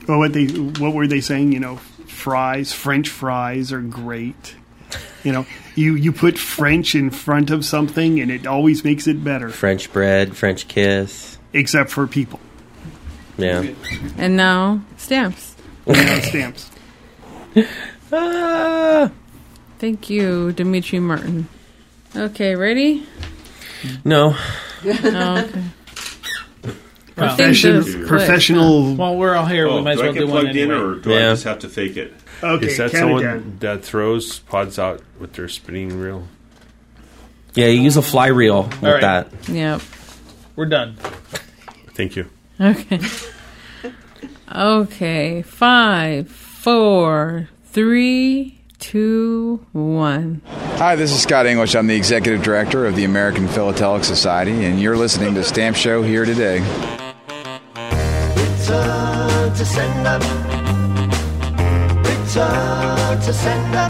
Well, what were they saying? You know, French fries are great. You know, you put French in front of something and it always makes it better. French bread, French kiss. Except for people. Yeah. And now, stamps. Stamps. Thank you, Dimitri Martin. Okay, ready? No. Oh, okay. Professional. While we're all here, we might as well do one anyway. Or do I just have to fake it? Okay, is that count someone again. that throws pods out with their spinning reel? Yeah, you use a fly reel with right. that. Yep. We're done. Thank you. Okay. Okay. 5, 4, 3, 2, 1. Hi, this is Scott English. I'm the Executive Director of the American Philatelic Society, and you're listening to Stamp Show Here Today. Return to sender. Return to sender.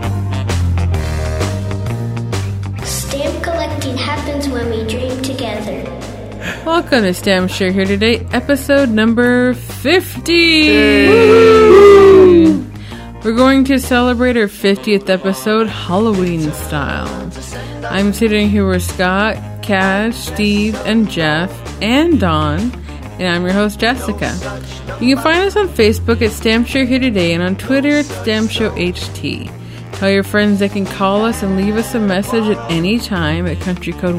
Stamp collecting happens when we dream together. Welcome to Stamp Share Here Today, episode number 50. We're going to celebrate our 50th episode Halloween style. I'm sitting here with Scott, Kaz, Steve, and Jeff, and Dawn, and I'm your host, Jessica. You can find us on Facebook at Stamp Share Here Today and on Twitter at Stamp Show HT. Tell your friends they can call us and leave us a message at any time at country code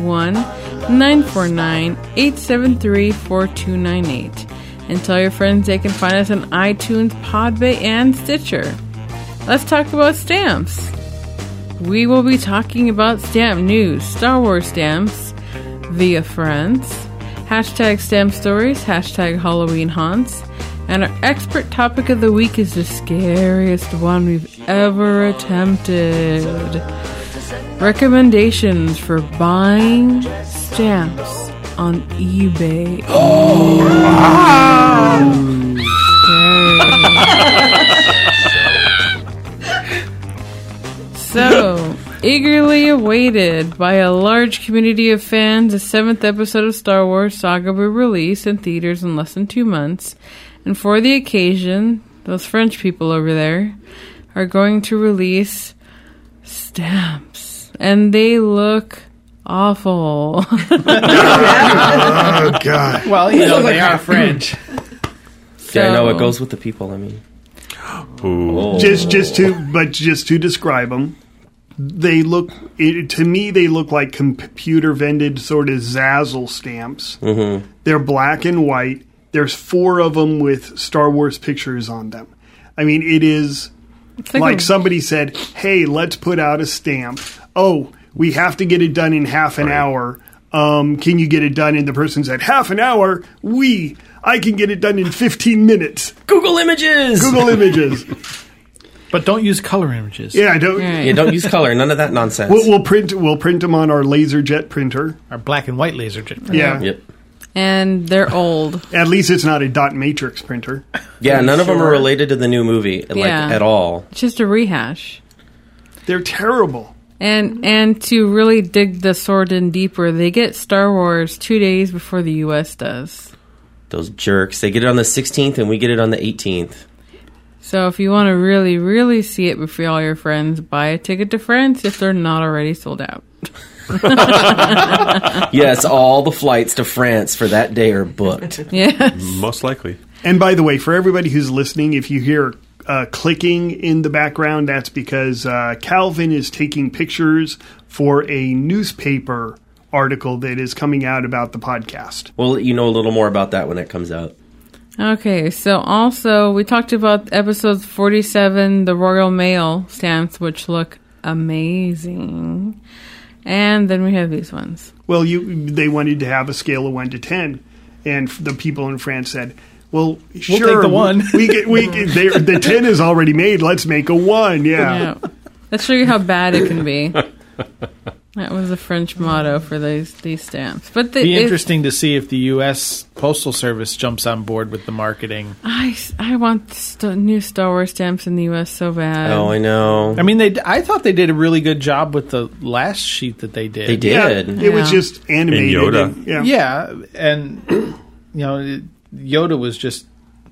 1-949-873-4298. And tell your friends they can find us on iTunes, Podbay, and Stitcher. Let's talk about stamps. We will be talking about stamp news, Star Wars stamps, via friends, hashtag stamp stories, hashtag Halloween haunts, and our expert topic of the week is the scariest one we've ever attempted. Recommendations for buying stamps on eBay. So, eagerly awaited by a large community of fans, the 7th episode of Star Wars Saga will be released in theaters in less than 2 months. And for the occasion, those French people over there are going to release stamps. And they look awful. Oh, God. Well, you know, they are French. Yeah, I know. It goes with the people, I mean. Ooh. Just to describe them, they look, to me, they look like computer-vended sort of Zazzle stamps. Mm-hmm. They're black and white. There's 4 of them with Star Wars pictures on them. I mean, it is like somebody said, hey, let's put out a stamp. Oh, we have to get it done in half an hour. Can you get it done? And the person said, half an hour? I can get it done in 15 minutes. Google Images! Google Images. But don't use color images. Yeah, don't. Yeah, don't use color. None of that nonsense. We'll print them on our LaserJet printer. Our black and white LaserJet printer. Yeah. Yep. And they're old. At least it's not a dot matrix printer. Yeah, none of them are related to the new movie, at all. It's just a rehash. They're terrible. And to really dig the sword in deeper, they get Star Wars 2 days before the U.S. does. Those jerks. They get it on the 16th and we get it on the 18th. So if you want to really, really see it before all your friends, buy a ticket to France if they're not already sold out. Yes, all the flights to France for that day are booked. Yes. Most likely. And by the way, for everybody who's listening, if you hear clicking in the background, that's because Calvin is taking pictures for a newspaper article that is coming out about the podcast. We'll let you know a little more about that when it comes out. Okay, so also we talked about episodes 47, the Royal Mail stamps, which look amazing. And then we have these ones. Well, they wanted to have a scale of 1 to 10, and the people in France said, well, sure, we'll take the 1. The 10 is already made. Let's make a 1. Yeah. Let's show you how bad it can be. That was the French motto for these stamps. But it'd be interesting to see if the U.S. Postal Service jumps on board with the marketing. I want new Star Wars stamps in the U.S. so bad. Oh, I know. I mean, I thought they did a really good job with the last sheet that they did. They did. Yeah, it was just animated. And Yoda. Yeah, and Yoda was just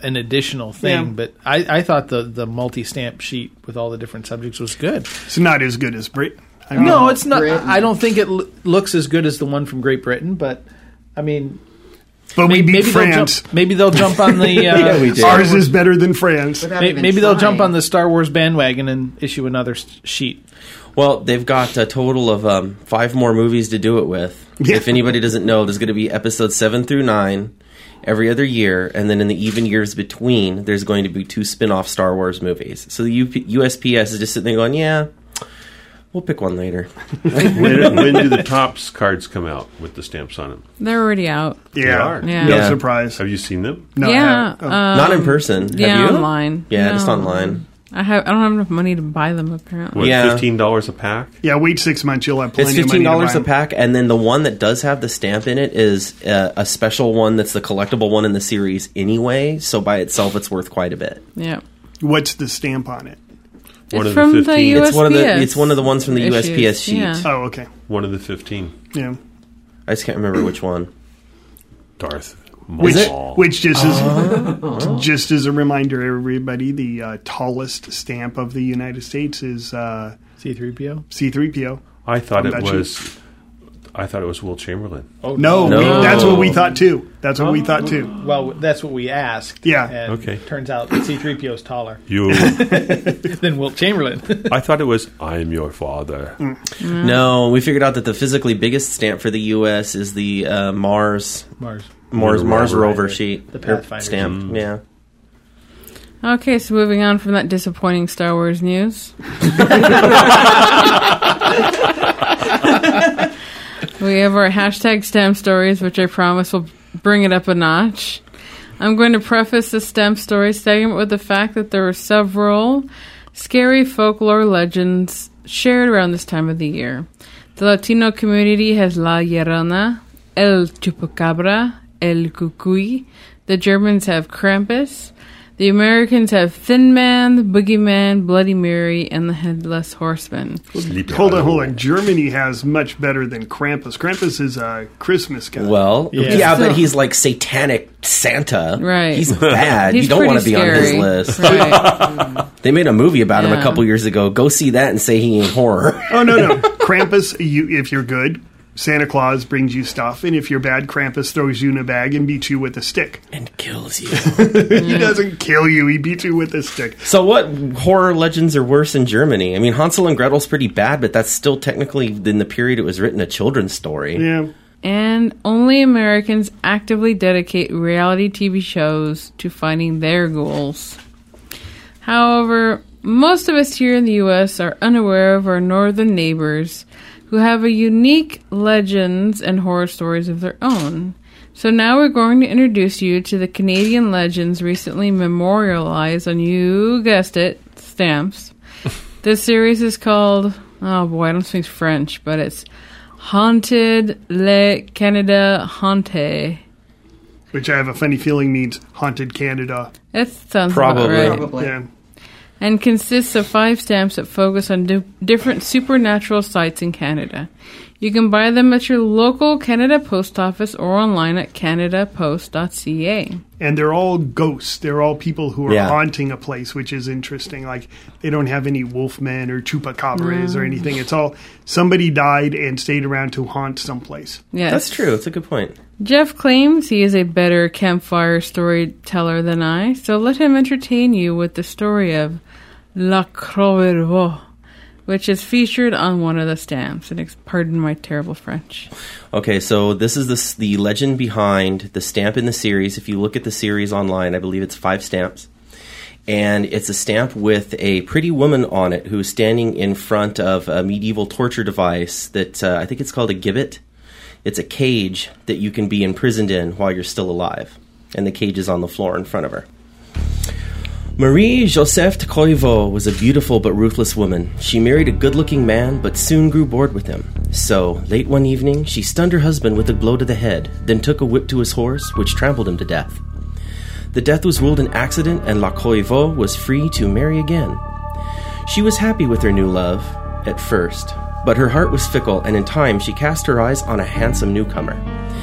an additional thing. Yeah. But I thought the multi-stamp sheet with all the different subjects was good. It's not as good as Brit. I mean, No, it's not. Britain. I don't think it looks as good as the one from Great Britain, but I mean, but we beat maybe France. Maybe they'll jump on the. Yeah, we did. Ours is better than France. Without even Maybe they'll jump trying. on the Star Wars bandwagon and issue another sheet. Well, they've got a total of 5 more movies to do it with. Yeah. If anybody doesn't know, there's going to be episodes 7 through 9 every other year, and then in the even years between, there's going to be 2 spin-off Star Wars movies. So the USPS is just sitting there going, yeah, we'll pick one later. When do the Topps cards come out with the stamps on them? They're already out. Yeah, are. Yeah. no Yeah. surprise. Have you seen them? No, I yeah. haven't. Not in person. Yeah, Have you? online. Yeah, No. just online. I don't have enough money to buy them, apparently. What, Yeah. $15 a pack? Yeah, wait 6 months. You'll have plenty It's of money to buy $15 a them. pack, and then the one that does have the stamp in it is a special one that's the collectible one in the series anyway, so by itself it's worth quite a bit. Yeah. What's the stamp on it? One It's of the from 15. the It's one of USPS. the ones from the issues. USPS sheet. Yeah. Oh, okay. One of the 15. Yeah. I just can't remember which one. Darth Which, Maul. which just as a reminder, everybody, the tallest stamp of the United States is C-3PO? C-3PO. I thought I'm it not was. I thought it was Will Chamberlain. Oh, No, No. that's what we thought too. That's what we thought too. Well, that's what we asked. Yeah. And Okay. turns out C-3PO is taller You. than Wilt Chamberlain. I thought it was I'm your father. No, we figured out that the physically biggest stamp for the U.S. is the Mars Rover. rover sheet. The or Pathfinder. stamp. Yeah. Okay, so moving on from that disappointing Star Wars news. We have our hashtag stamp stories, which I promise will bring it up a notch. I'm going to preface the stamp story segment with the fact that there are several scary folklore legends shared around this time of the year. The Latino community has La Llorona, El Chupacabra, El Cucuy. The Germans have Krampus. The Americans have Thin Man, the Boogeyman, Bloody Mary, and the Headless Horseman. Hold on. Germany has much better than Krampus. Krampus is a Christmas guy. Well, Yeah. yeah, Still- but he's like satanic Santa. Right. He's bad. He's you don't want to pretty be on scary. his list. Right. They made a movie about him a Yeah. couple years ago. Go see that and say he ain't horror. Oh, no. Krampus, if you're good, Santa Claus brings you stuff. And if you're bad, Krampus throws you in a bag and beats you with a stick. And kills you. He doesn't kill you. He beats you with a stick. So what horror legends are worse in Germany? I mean, Hansel and Gretel's pretty bad, but that's still technically, in the period it was written, a children's story. Yeah. And only Americans actively dedicate reality TV shows to finding their ghouls. However, most of us here in the U.S. are unaware of our northern neighbors who have a unique legends and horror stories of their own. So now we're going to introduce you to the Canadian legends recently memorialized on, you guessed it, stamps. This series is called, oh boy, I don't speak French, but it's Haunted Le Canada Hante. Which I have a funny feeling means Haunted Canada. That sounds Probably. about right. Probably. Yeah. And consists of 5 stamps that focus on different supernatural sites in Canada. You can buy them at your local Canada Post Office or online at canadapost.ca. And they're all ghosts. They're all people who are Yeah. haunting a place, which is interesting. Like, they don't have any wolfmen or chupacabras or anything. It's all somebody died and stayed around to haunt someplace. Yes. That's true. It's a good point. Jeff claims he is a better campfire storyteller than I, so let him entertain you with the story of La Croix, which is featured on one of the stamps. And pardon my terrible French. Okay, so this is the legend behind the stamp in the series. If you look at the series online, I believe it's 5 stamps. And it's a stamp with a pretty woman on it who is standing in front of a medieval torture device that I think it's called a gibbet. It's a cage that you can be imprisoned in while you're still alive. And the cage is on the floor in front of her. Marie-Joseph de Coyvaux was a beautiful but ruthless woman. She married a good-looking man, but soon grew bored with him. So, late one evening, she stunned her husband with a blow to the head, then took a whip to his horse, which trampled him to death. The death was ruled an accident, and La Coyvaux was free to marry again. She was happy with her new love, at first, but her heart was fickle, and in time she cast her eyes on a handsome newcomer.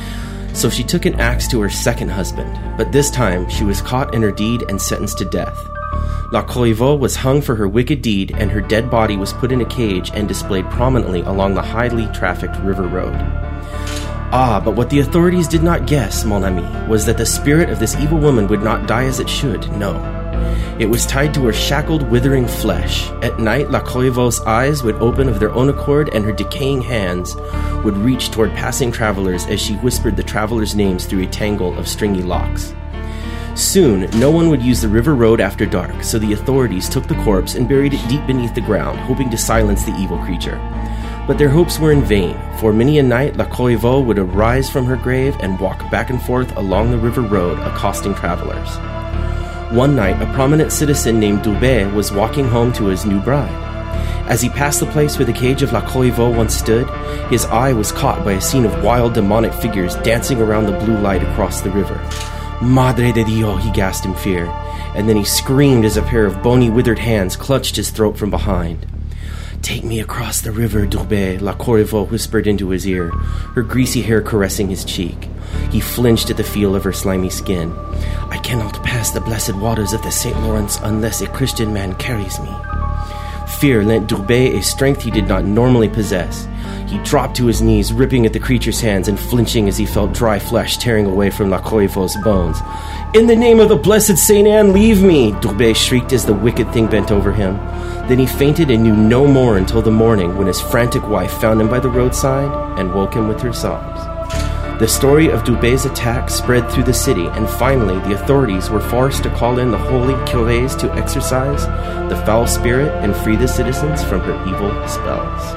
So she took an axe to her second husband, but this time she was caught in her deed and sentenced to death. La Coëvre was hung for her wicked deed, and her dead body was put in a cage and displayed prominently along the highly trafficked river road. Ah, but what the authorities did not guess, mon ami, was that the spirit of this evil woman would not die as it should, no. It was tied to her shackled, withering flesh. At night, La Coëvre's eyes would open of their own accord, and her decaying hands would reach toward passing travelers as she whispered the travelers' names through a tangle of stringy locks. Soon, no one would use the river road after dark, so the authorities took the corpse and buried it deep beneath the ground, hoping to silence the evil creature. But their hopes were in vain, for many a night La Coëvre would arise from her grave and walk back and forth along the river road, accosting travelers. One night, a prominent citizen named Doubet was walking home to his new bride. As he passed the place where the cage of La Coëvre once stood, his eye was caught by a scene of wild demonic figures dancing around the blue light across the river. Madre de Dios, he gasped in fear, and then he screamed as a pair of bony, withered hands clutched his throat from behind. "Take me across the river, Doubet," La Coëvre whispered into his ear, her greasy hair caressing his cheek. He flinched at the feel of her slimy skin. "I cannot pass the blessed waters of the St. Lawrence unless a Christian man carries me." Fear lent Doubet a strength he did not normally possess. He dropped to his knees, ripping at the creature's hands and flinching as he felt dry flesh tearing away from La Coëvre's bones. "In the name of the blessed Saint Anne, leave me!" Doubet shrieked as the wicked thing bent over him. Then he fainted and knew no more until the morning, when his frantic wife found him by the roadside and woke him with her sobs. The story of Doubet's attack spread through the city, and finally the authorities were forced to call in the holy curés to exorcise the foul spirit and free the citizens from her evil spells.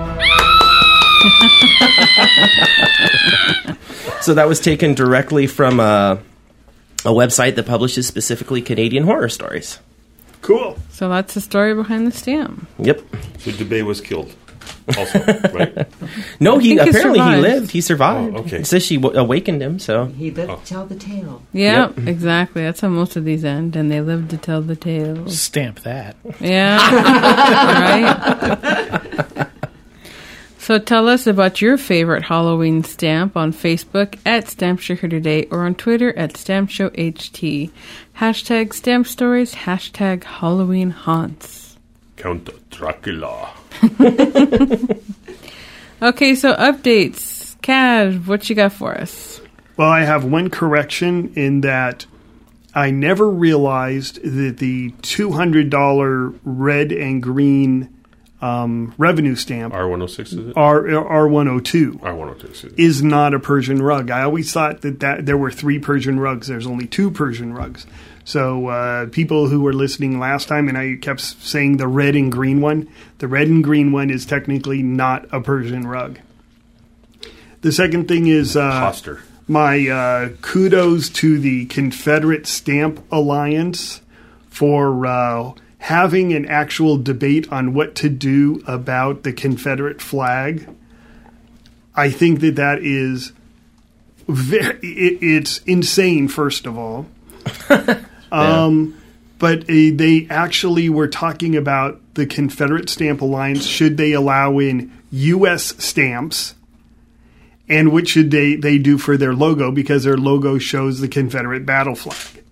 So that was taken directly from a website that publishes specifically Canadian horror stories. Cool. So that's the story behind the stamp. Yep. So Doubet was killed also, right? No, he think he apparently he survived. lived. He survived. Oh, okay. It says she awakened him, so... He lived to tell the tale. Yeah, Yep. exactly. That's how most of these end, and they live to tell the tale. Stamp that. Yeah. Right? So tell us about your favorite Halloween stamp on Facebook at Stamp Show Here Today or on Twitter at Stamp Show HT. Hashtag Stamp Stories, hashtag Halloween Haunts. Count Dracula. Okay, so updates. Cav, what you got for us? Well, I have one correction in that I never realized that the $200 red and green revenue stamp R106 is it? R102 R106 is not a Persian rug. I always thought that there were 3 Persian rugs. There's only 2 Persian rugs. So people who were listening last time, and I kept saying the red and green one, the red and green one is technically not a Persian rug. The second thing is Poster. my kudos to the Confederate Stamp Alliance for having an actual debate on what to do about the Confederate flag. I think that is it's insane, first of all. But they actually were talking about the Confederate Stamp Alliance. Should they allow in U.S. stamps? And what should they do for their logo? Because their logo shows the Confederate battle flag.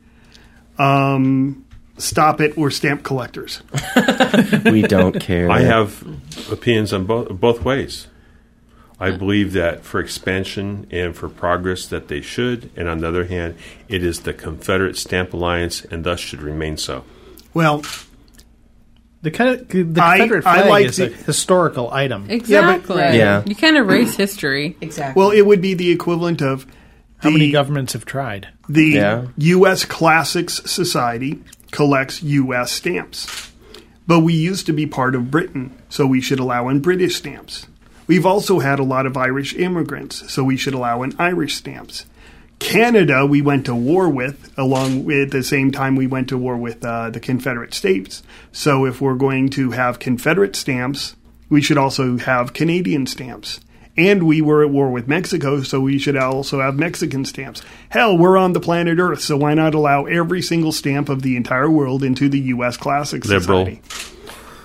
Stop it, we're stamp collectors. We don't care. I have opinions on both ways. I believe that for expansion and for progress that they should, and on the other hand, it is the Confederate Stamp Alliance and thus should remain so. Well, The Confederate flag like is a historical item. Exactly. Yeah. You can't erase history. Exactly. well, it would be the equivalent of How many governments have tried? the U.S. Classics Society collects U.S. stamps. But we used to be part of Britain, so we should allow in British stamps. We've also had a lot of Irish immigrants, so we should allow in Irish stamps. Canada, we went to war with, along with the same time we went to war with the Confederate States. So if we're going to have Confederate stamps, we should also have Canadian stamps. And we were at war with Mexico, so we should also have Mexican stamps. Hell, we're on the planet Earth, so why not allow every single stamp of the entire world into the U.S. Classics Liberal. Society?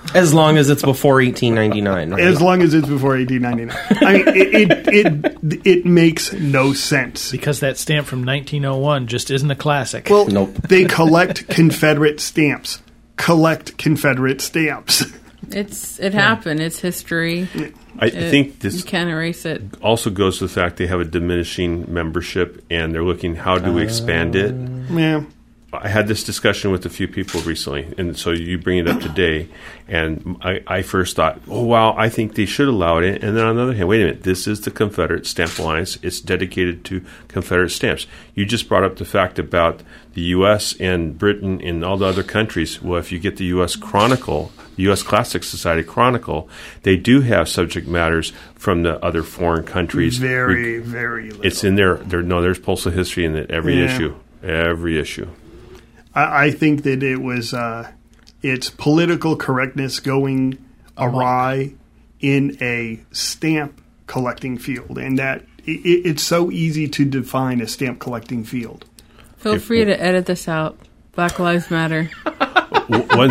As long as it's before 1899, right? As long as it's before 1899. I mean, it makes no sense. Because that stamp from 1901 just isn't a classic. Well, Nope. They collect Confederate stamps. Collect Confederate stamps. It happened. It's history. I think You this can't erase it. also goes to the fact they have a diminishing membership, and they're looking how do we expand it. Yeah. I had this discussion with a few people recently, and so you bring it up today, and I first thought, oh, wow, I think they should allow it. And then on the other hand, wait a minute, this is the Confederate Stamp Alliance. It's dedicated to Confederate stamps. You just brought up the fact about the U.S. and Britain and all the other countries. Well, if you get the U.S. Chronicle, the U.S. Classic Society Chronicle, they do have subject matters from the other foreign countries. Very, very little. It's in there. There's postal history in every issue. Every issue. I think that it was it's political correctness going awry in a stamp collecting field, and that it's so easy to define a stamp collecting field. Feel free to edit this out. Black Lives Matter. Once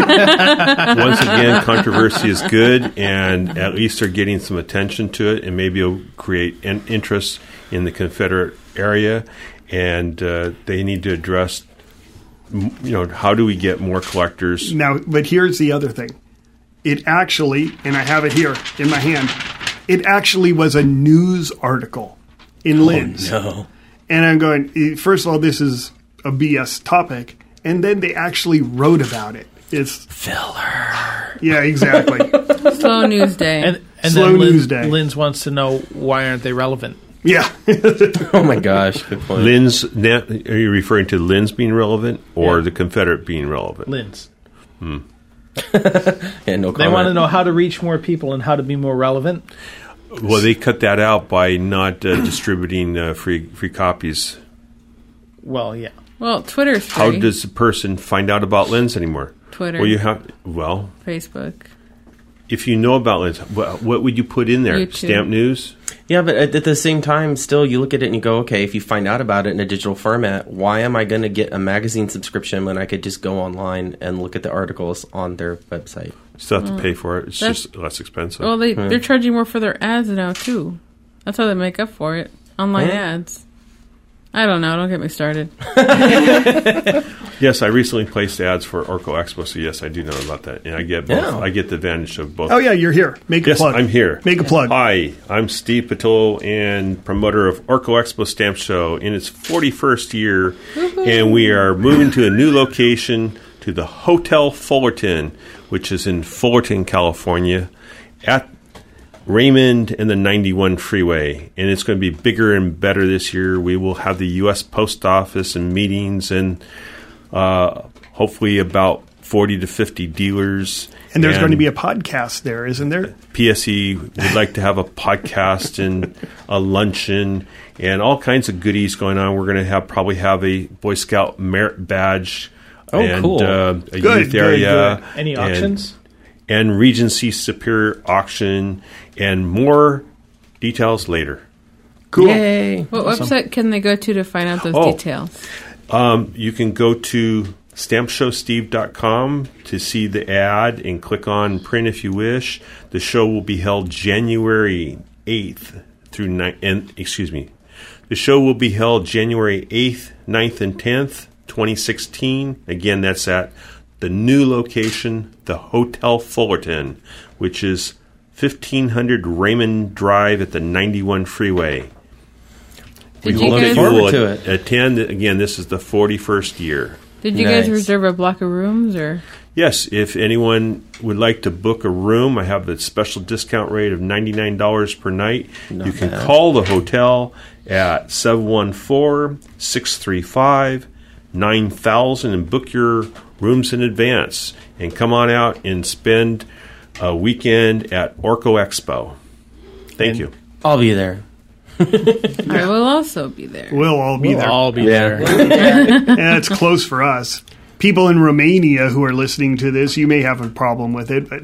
again, controversy is good, and at least they're getting some attention to it, and maybe it'll create an interest in the Confederate area, and they need to address, how do we get more collectors? Now, but here's the other thing. It actually, and I have it here in my hand, it actually was a news article in Linz. No. And I'm going, first of all, this is a BS topic, and then they actually wrote about it. It's Filler. Yeah, exactly. Slow news day. And Slow then news day. Linz wants to know, why aren't they relevant? Yeah. Oh my gosh, good point. Linz, are you referring to Linz being relevant or the Confederate being relevant? Linz. Yeah, no comment. They want to know how to reach more people and how to be more relevant. Well, they cut that out by not distributing free copies. Well, yeah. Well, Twitter's free. How does a person find out about Linz anymore? Twitter. Well, Facebook. if you know about Linz, what would you put in there? YouTube. Stamp news? Yeah, but at the same time, still, you look at it and you go, okay, if you find out about it in a digital format, why am I going to get a magazine subscription when I could just go online and look at the articles on their website? Still have to pay for it. It's just less expensive. Well, they're charging more for their ads now, too. That's how they make up for it. Online ads. I don't know. Don't get me started. Yes, I recently placed ads for Orco Expo, so yes, I do know about that. And I get both. Yeah. I get the advantage of both. Oh, yeah, you're here. Make a Yes, plug. I'm here. Make a plug. Hi, I'm Steve Patillo and promoter of Orco Expo Stamp Show in its 41st year, and we are moving to a new location, to the Hotel Fullerton, which is in Fullerton, California, at Raymond and the 91 freeway, and it's going to be bigger and better this year. We will have the U.S. Post Office and meetings, and hopefully about 40 to 50 dealers. And there's going to be a podcast there, isn't there? PSE would like to have a podcast and a luncheon and all kinds of goodies going on. We're going to probably have a Boy Scout merit badge. Oh, and, cool. A youth area. Good. Any auctions? And Regency Superior auction, and more details later. Cool. Yay. What website can they go to find out those details? You can go to stampshowsteve.com to see the ad and click on print if you wish. The show will be held January 8th through 9th. The show will be held January 8th, 9th, and 10th, 2016. Again, that's at the new location, the Hotel Fullerton, which is 1500 Raymond Drive at the 91 freeway. Did We you hope guys- that you will Forward to it. attend. Again, this is the 41st year. Did you guys Nice. reserve a block of rooms or? Yes, if anyone would like to book a room, I have a special discount rate of $99 per night. Not you can bad. call the hotel at 714-635-9000 and book your rooms in advance. And come on out and spend a weekend at Orco Expo. Thank you. I'll be there. I will also be there. We'll all be We'll there. all be Yeah. there. And it's close for us. People in Romania who are listening to this, you may have a problem with it, but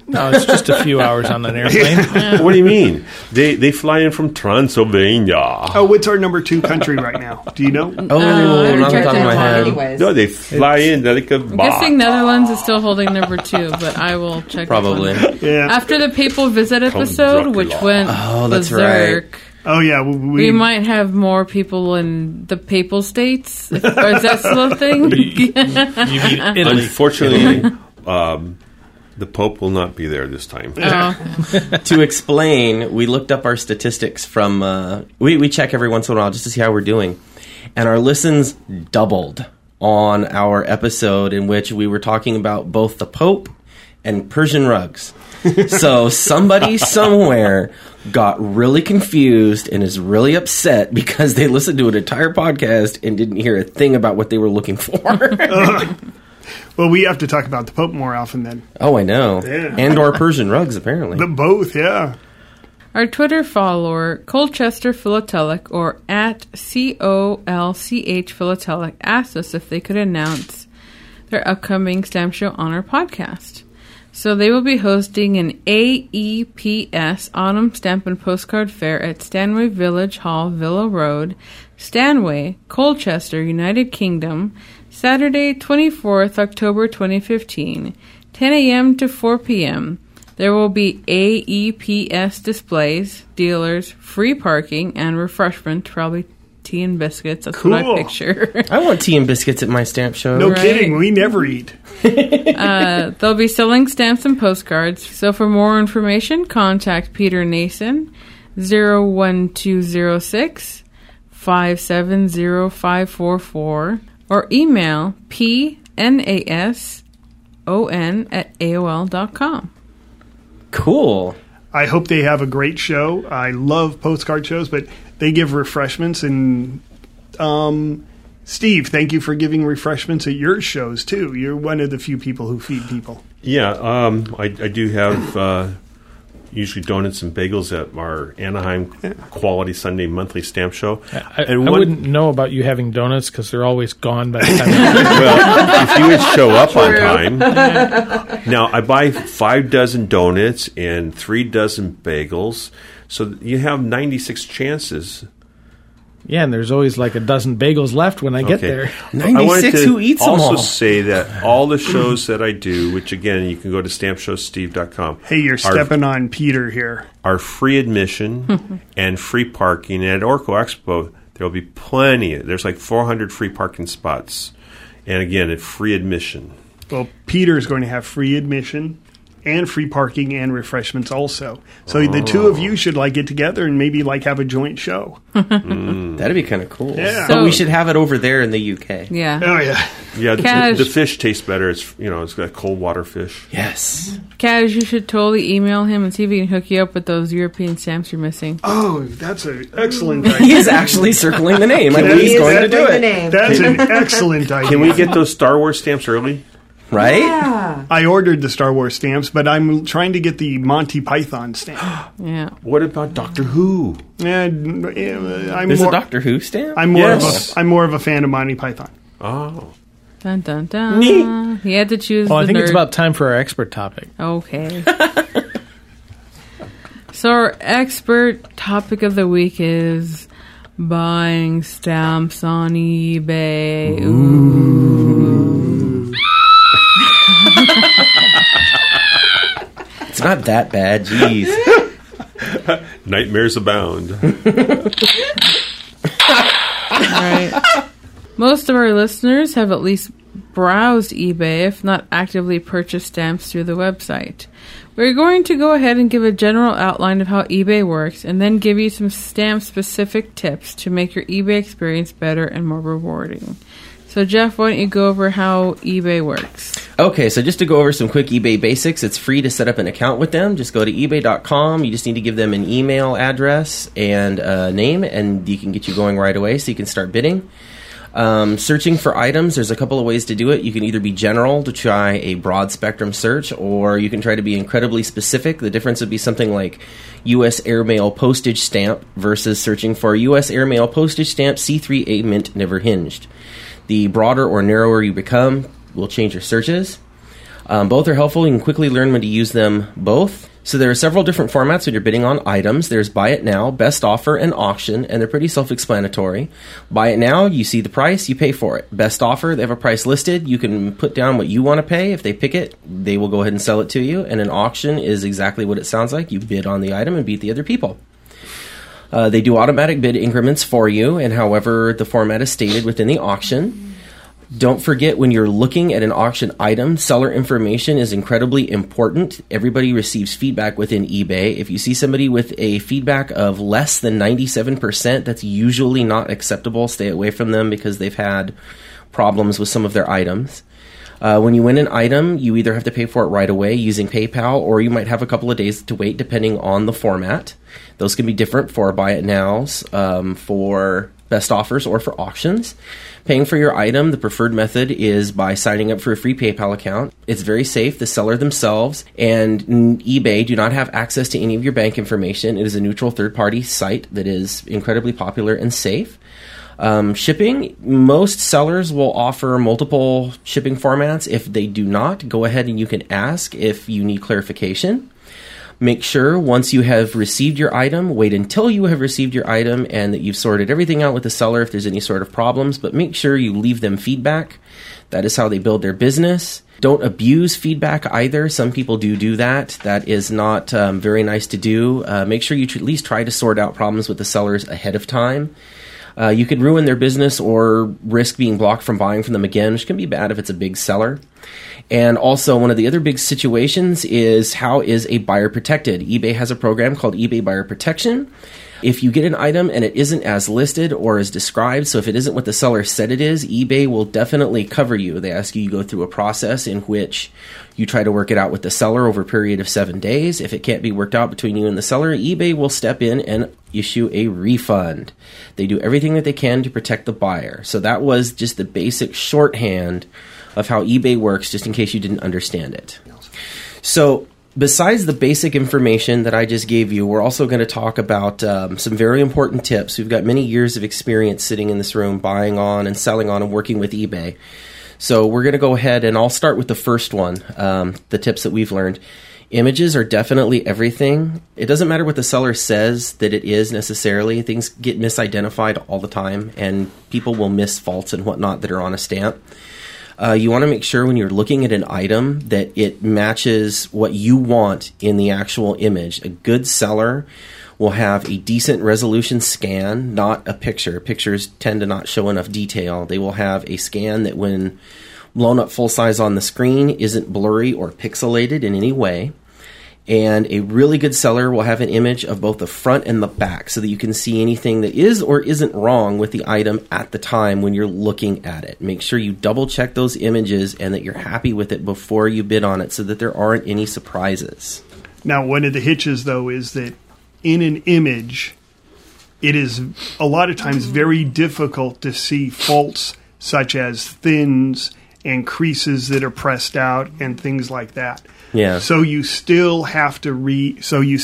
No, it's just a few hours on an airplane. What do you mean? They fly in from Transylvania. Oh, what's our number 2 country right now? Do you know? Oh, not on the top of my head. Anyways. No, they fly in like a I'm guessing Netherlands is still holding number 2, but I will check. Probably. Yeah. After the Papal Visit episode, which went that's berserk, Oh, yeah. we might have more people in the Papal States. Or is that still a thing? You mean Italy. Unfortunately, the Pope will not be there this time. To explain, we looked up our statistics from... we check every once in a while just to see how we're doing. And our listens doubled on our episode in which we were talking about both the Pope and Persian rugs. So somebody somewhere got really confused and is really upset because they listened to an entire podcast and didn't hear a thing about what they were looking for. Well, we have to talk about the Pope more often then. Oh, I know. Yeah. And or Persian rugs, apparently. But both, yeah. Our Twitter follower, Colchester Philatelic, or at COLCH Philatelic, asked us if they could announce their upcoming Stamp Show on our podcast. So they will be hosting an AEPS Autumn Stamp and Postcard Fair at Stanway Village Hall, Villa Road, Stanway, Colchester, United Kingdom, Saturday, 24th October 2015, 10 a.m. to 4 p.m. There will be AEPS displays, dealers, free parking, and refreshment, probably tea and biscuits. That's what I Cool. picture. I want tea and biscuits at my stamp show. No Right. kidding. We never eat. They'll be selling stamps and postcards. So for more information, contact Peter Nason, 01206 570-544, or email pnason@aol.com. Cool. I hope they have a great show. I love postcard shows, but they give refreshments. And Steve, thank you for giving refreshments at your shows, too. You're one of the few people who feed people. Yeah, I do have usually donuts and bagels at our Anaheim Quality Sunday monthly stamp show. I wouldn't know about you having donuts because they're always gone by the time. Well, if you would show up on time. Now, I buy 5 dozen donuts and 3 dozen bagels, so you have 96 chances. Yeah, and there's always like a dozen bagels left when I get there. 96, who eats them also all? say that all the shows that I do, which again, you can go to stampshowsteve.com. Hey, you're stepping on Peter here. Are free admission and free parking. And at Orco Expo, there will be plenty. There's like 400 free parking spots. And again, at free admission. Well, Peter's going to have free admission and free parking and refreshments also. So the two of you should get together and maybe have a joint show. That'd be kind of cool. Yeah. But we should have it over there in the UK. Yeah. Oh, yeah. Yeah, Cash. the fish tastes better. It's it's got cold water fish. Yes. Kaz, you should totally email him and see if he can hook you up with those European stamps you're missing. Oh, that's an excellent He idea. is actually circling the name. I He think he's is going to do the it. name. That's an excellent idea. Can we get those Star Wars stamps early? Right? Yeah. I ordered the Star Wars stamps, but I'm trying to get the Monty Python stamp. Yeah. What about Doctor Who? I'm There's more, a Doctor Who stamp? I'm more Yes. I'm more of a fan of Monty Python. Oh. Dun, dun, dun. Neat. He had to choose Well, I the think it's nerd. about time for our expert topic. Okay. So our expert topic of the week is buying stamps on eBay. Ooh. It's not that bad. Jeez. Nightmares abound. Right. Most of our listeners have at least browsed eBay, if not actively purchased stamps through the website. We're going to go ahead and give a general outline of how eBay works and then give you some stamp-specific tips to make your eBay experience better and more rewarding. So, Jeff, why don't you go over how eBay works? Okay, so just to go over some quick eBay basics, it's free to set up an account with them. Just go to ebay.com. You just need to give them an email address and a name, and you can get you going right away so you can start bidding. Searching for items, there's a couple of ways to do it. You can either be general to try a broad spectrum search, or you can try to be incredibly specific. The difference would be something like U.S. airmail postage stamp versus searching for U.S. airmail postage stamp C3A mint never hinged. The broader or narrower you become will change your searches. Both are helpful. You can quickly learn when to use them both. So there are several different formats when you're bidding on items. There's Buy It Now, Best Offer, and Auction, and they're pretty self-explanatory. Buy It Now, you see the price, you pay for it. Best Offer, they have a price listed. You can put down what you want to pay. If they pick it, they will go ahead and sell it to you. And an auction is exactly what it sounds like. You bid on the item and beat the other people. They do automatic bid increments for you, and however the format is stated within the auction. Don't forget, when you're looking at an auction item, seller information is incredibly important. Everybody receives feedback within eBay. If you see somebody with a feedback of less than 97%, that's usually not acceptable. Stay away from them because they've had problems with some of their items. When you win an item, you either have to pay for it right away using PayPal, or you might have a couple of days to wait depending on the format. Those can be different for Buy It Nows, for Best Offers, or for auctions. Paying for your item, the preferred method is by signing up for a free PayPal account. It's very safe. The seller themselves and eBay do not have access to any of your bank information. It is a neutral third-party site that is incredibly popular and safe. Shipping, most sellers will offer multiple shipping formats. If they do not, go ahead and you can ask if you need clarification. Make sure once you have received your item, wait until you have received your item and that you've sorted everything out with the seller if there's any sort of problems, but make sure you leave them feedback. That is how they build their business. Don't abuse feedback either. Some people do that. That is not very nice to do. Make sure you at least try to sort out problems with the sellers ahead of time. You could ruin their business or risk being blocked from buying from them again, which can be bad if it's a big seller. And also, one of the other big situations is, how is a buyer protected? eBay has a program called eBay Buyer Protection. If you get an item and it isn't as listed or as described, so if it isn't what the seller said it is, eBay will definitely cover you. They ask you to go through a process in which you try to work it out with the seller over a period of 7 days. If it can't be worked out between you and the seller, eBay will step in and issue a refund. They do everything that they can to protect the buyer. So that was just the basic shorthand of how eBay works, just in case you didn't understand it. So besides the basic information that I just gave you, we're also going to talk about some very important tips. We've got many years of experience sitting in this room buying on and selling on and working with eBay. So we're going to go ahead and I'll start with the first one, the tips that we've learned. Images are definitely everything. It doesn't matter what the seller says that it is necessarily. Things get misidentified all the time, and people will miss faults and whatnot that are on a stamp. You want to make sure when you're looking at an item that it matches what you want in the actual image. A good seller will have a decent resolution scan, not a picture. Pictures tend to not show enough detail. They will have a scan that, when blown up full size on the screen, isn't blurry or pixelated in any way. And a really good seller will have an image of both the front and the back so that you can see anything that is or isn't wrong with the item at the time when you're looking at it. Make sure you double check those images and that you're happy with it before you bid on it so that there aren't any surprises. Now, one of the hitches, though, is that in an image, it is a lot of times very difficult to see faults such as thins and creases that are pressed out and things like that. Yeah. So you still have to read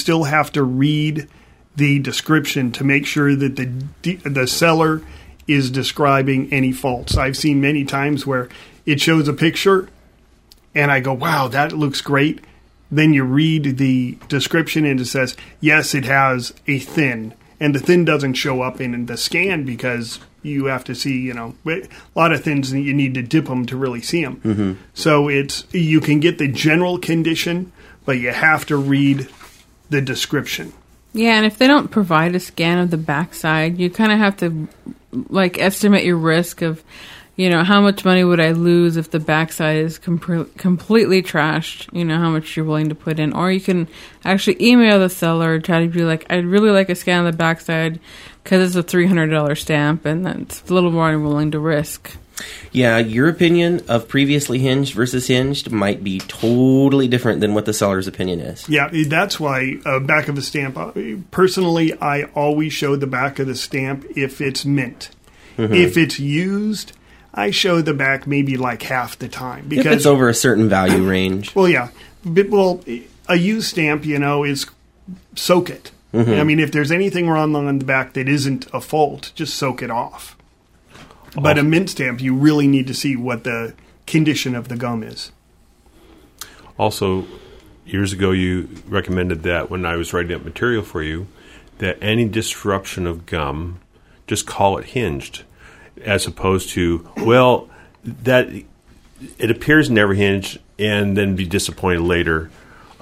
the description to make sure that the seller is describing any faults. I've seen many times where it shows a picture and I go, "Wow, that looks great." Then you read the description and it says, "Yes, it has a thin." And the thin doesn't show up in the scan because you have to see, a lot of things that you need to dip them to really see them. Mm-hmm. So you can get the general condition, but you have to read the description. Yeah, and if they don't provide a scan of the backside, you kind of have to estimate your risk of, how much money would I lose if the backside is completely trashed, how much you're willing to put in. Or you can actually email the seller, try to be like, I'd really like a scan of the backside because it's a $300 stamp, and that's a little more I'm willing to risk. Yeah, your opinion of previously hinged versus hinged might be totally different than what the seller's opinion is. Yeah, that's why back of a stamp, personally, I always show the back of the stamp if it's mint. Mm-hmm. If it's used, I show the back maybe like half the time. Because if it's over a certain value range. Well, yeah. A used stamp, is soak it. Mm-hmm. I mean, if there's anything wrong on the back that isn't a fault, just soak it off. But a mint stamp, you really need to see what the condition of the gum is. Also, years ago, you recommended that when I was writing up material for you, that any disruption of gum, just call it hinged, as opposed to, well, that it appears never hinged, and then be disappointed later.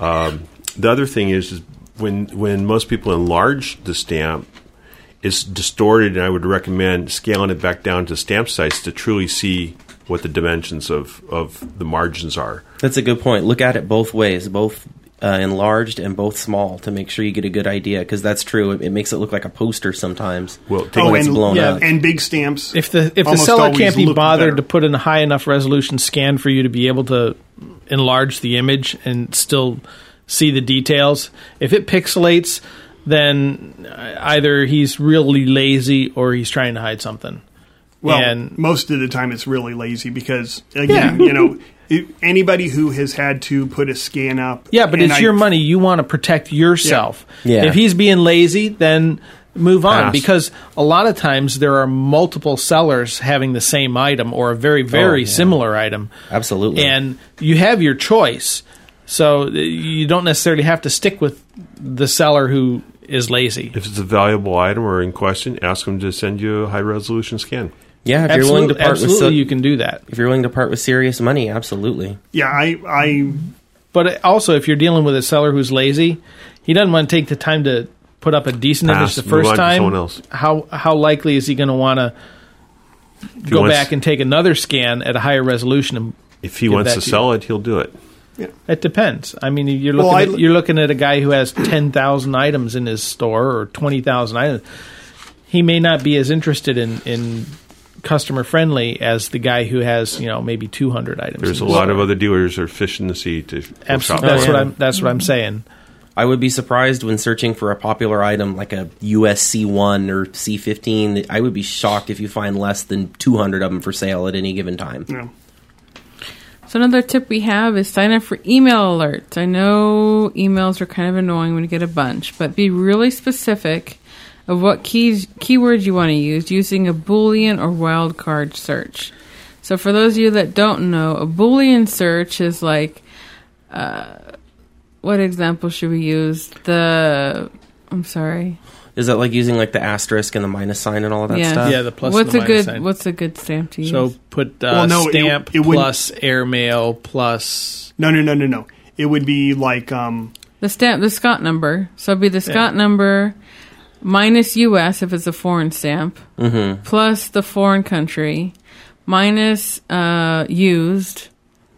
The other thing is when most people enlarge the stamp, it's distorted, and I would recommend scaling it back down to stamp size to truly see what the dimensions of the margins are. That's a good point. Look at it both ways, both enlarged and both small, to make sure you get a good idea, because that's true. It makes it look like a poster sometimes. Well, when it's blown up. And big stamps. If the seller can't be bothered to put in a high enough resolution scan for you to be able to enlarge the image and still see the details, if it pixelates, then either he's really lazy or he's trying to hide something. Well, and most of the time it's really lazy because, again, anybody who has had to put a scan up. Yeah, but it's your money. You want to protect yourself. Yeah. If he's being lazy, then move on. Pass. Because a lot of times there are multiple sellers having the same item or a very, very similar item. Absolutely. And you have your choice. So you don't necessarily have to stick with the seller who is lazy. If it's a valuable item or in question, ask them to send you a high-resolution scan. Yeah, if you're willing to part absolutely, you can do that. If you're willing to part with serious money, absolutely. Yeah, But also, if you're dealing with a seller who's lazy, he doesn't want to take the time to put up a decent image the first time. Else. How likely is he going to want to go back and take another scan at a higher resolution? If he wants to sell it, he'll do it. Yeah. It depends. I mean, you're looking at a guy who has 10,000 items in his store or 20,000 items. He may not be as interested in customer friendly as the guy who has maybe 200 items. There's a lot of other dealers that are fishing the sea to shop. That's what I'm saying. I would be surprised when searching for a popular item like a US C1 or C15. I would be shocked if you find less than 200 of them for sale at any given time. Yeah. So another tip we have is sign up for email alerts. I know emails are kind of annoying when you get a bunch, but be really specific of what keywords you want to use using a Boolean or wildcard search. So for those of you that don't know, a Boolean search is like, what example should we use? I'm sorry. Is that like using like the asterisk and the minus sign and all of that stuff? Yeah, the plus and the minus sign. What's a good stamp to use? So put stamp plus airmail plus... No. It would be like... the Scott number. So it'd be the Scott number minus US if it's a foreign stamp, plus the foreign country, minus used,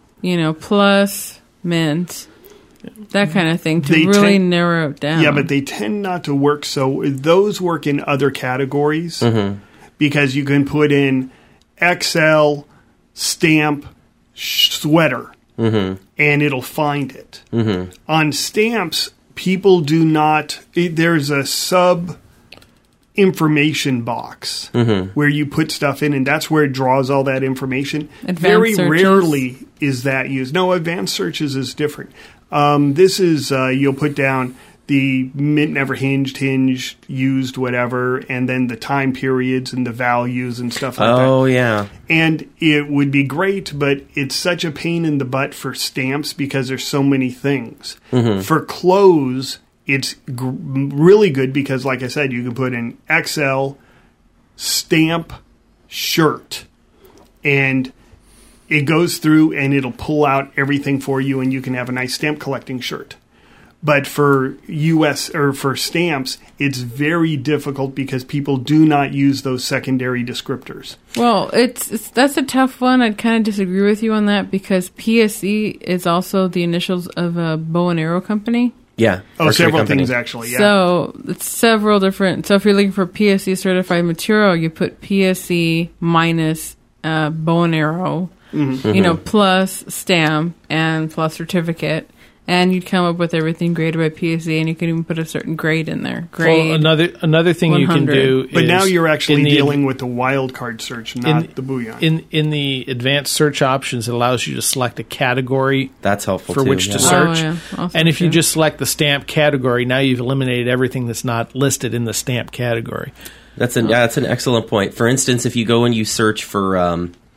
plus mint... That kind of thing to really narrow it down. Yeah, but they tend not to work. So those work in other categories because you can put in XL stamp sweater and it'll find it. On stamps, people do not. There's a sub information box where you put stuff in, and that's where it draws all that information. Very rarely is that used. No, advanced searches is different. This is, you'll put down the mint never hinged, used, whatever, and then the time periods and the values and stuff like that. Oh, yeah. And it would be great, but it's such a pain in the butt for stamps because there's so many things. For clothes, it's really good because, like I said, you can put in XL stamp shirt, and it goes through and it'll pull out everything for you, and you can have a nice stamp collecting shirt. But for US or for stamps, it's very difficult because people do not use those secondary descriptors. Well, that's a tough one. I'd kind of disagree with you on that because PSE is also the initials of a bow and arrow company. Yeah. Several things actually. Yeah. So it's several different. So if you're looking for PSE certified material, you put PSE minus bow and arrow. Plus stamp and plus certificate, and you'd come up with everything graded by PSE, and you could even put a certain grade in there. Grade. Well, another thing 100. You can do, but now you're actually dealing with the wildcard search, not the Boolean. In the advanced search options, it allows you to select a category. That's helpful for which to search. And if you just select the stamp category, now you've eliminated everything that's not listed in the stamp category. That's an excellent point. For instance, if you go and you search for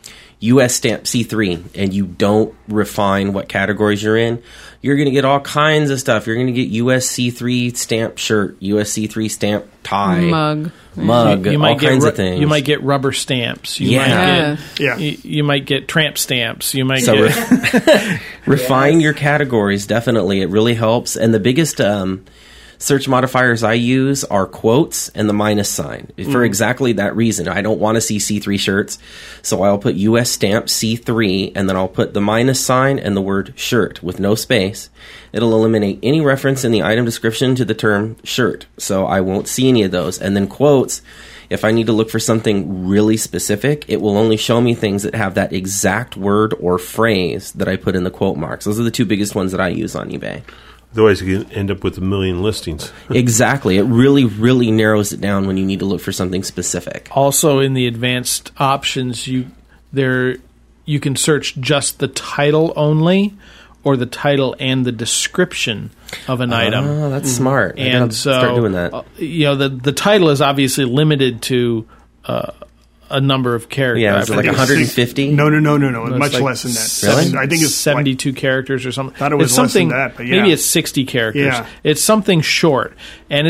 U.S. stamp C3 and you don't refine what categories you're in, you're going to get all kinds of stuff. You're going to get U.S. C3 stamp shirt, U.S. C3 stamp tie, mug, all kinds of things. You might get rubber stamps. You might get tramp stamps. You might refine your categories. Definitely, it really helps. And the biggest search modifiers I use are quotes and the minus sign for exactly that reason. I don't want to see C3 shirts, so I'll put U.S. stamp C3 and then I'll put the minus sign and the word shirt with no space. It'll eliminate any reference in the item description to the term shirt, so I won't see any of those. And then quotes, if I need to look for something really specific, it will only show me things that have that exact word or phrase that I put in the quote marks. Those are the two biggest ones that I use on eBay. Otherwise, you can end up with a million listings. Exactly. It really, really narrows it down when you need to look for something specific. Also, in the advanced options, you can search just the title only, or the title and the description of an item. Oh, that's smart. And so, start doing that. The title is obviously limited to a number of characters. Yeah, is it like 150? No. Much like less than that. Really? I think it's 72 characters or something. I thought it was less than that, but yeah. Maybe it's 60 characters. Yeah. It's something short, and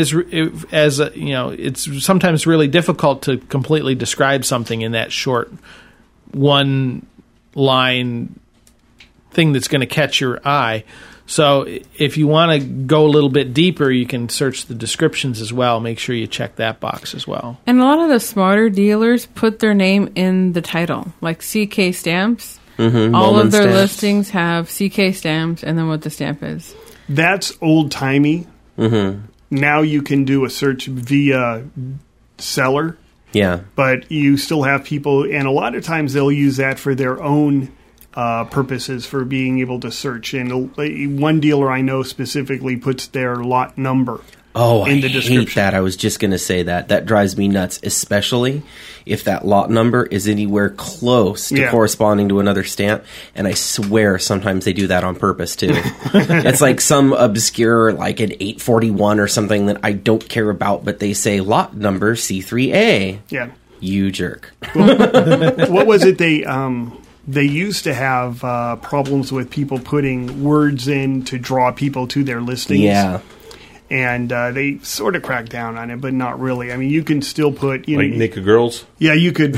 it's sometimes really difficult to completely describe something in that short one line thing that's going to catch your eye. So if you want to go a little bit deeper, you can search the descriptions as well. Make sure you check that box as well. And a lot of the smarter dealers put their name in the title, like CK Stamps. Mm-hmm. All Moment of their stamps. listings have CK Stamps and then what the stamp is. That's old-timey. Mm-hmm. Now you can do a search via seller, Yeah. but you still have people, and a lot of times they'll use that for their own purposes for being able to search. And one dealer I know specifically puts their lot number in the description. Hate that. I was just going to say that. That drives me nuts, especially if that lot number is anywhere close to corresponding to another stamp. And I swear sometimes they do that on purpose, too. It's like some obscure, like an 841 or something that I don't care about, but they say lot number C3A. Yeah. You jerk. What was it they used to have problems with people putting words in to draw people to their listings. Yeah. And they sort of cracked down on it, but not really. I mean, you can still put... like naked girls? Yeah, you could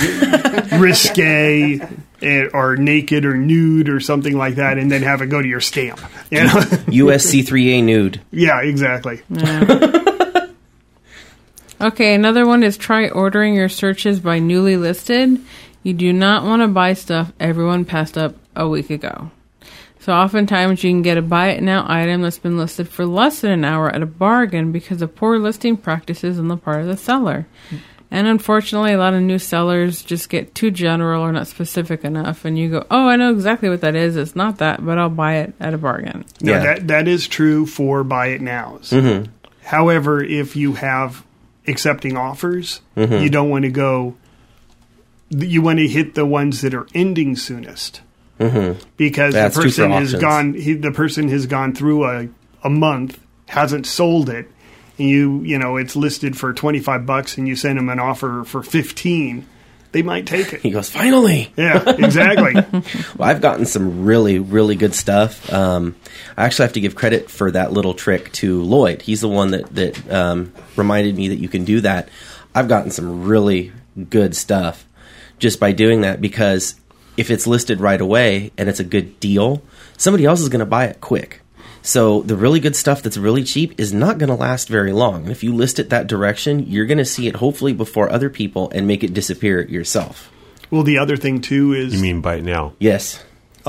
risque or naked or nude or something like that, and then have it go to your stamp. You know? USC3A nude. Yeah, exactly. Yeah. Okay, another one is try ordering your searches by newly listed. You do not want to buy stuff everyone passed up a week ago. So oftentimes you can get a buy it now item that's been listed for less than an hour at a bargain because of poor listing practices on the part of the seller. And unfortunately, a lot of new sellers just get too general or not specific enough, and you go, oh, I know exactly what that is. It's not that, but I'll buy it at a bargain. No, that is true for buy it nows. Mm-hmm. However, if you have accepting offers, you don't want to go... You want to hit the ones that are ending soonest, because the person has gone. The person has gone through a month, hasn't sold it, and you know it's listed for $25, and you send them an offer for $15. They might take it. He goes, finally. Yeah, exactly. Well, I've gotten some really, really good stuff. I actually have to give credit for that little trick to Lloyd. He's the one that reminded me that you can do that. I've gotten some really good stuff just by doing that, because if it's listed right away and it's a good deal, somebody else is going to buy it quick. So the really good stuff that's really cheap is not going to last very long. And if you list it that direction, you're going to see it hopefully before other people and make it disappear yourself. Well, the other thing, too, is... You mean buy it now? Yes.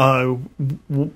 The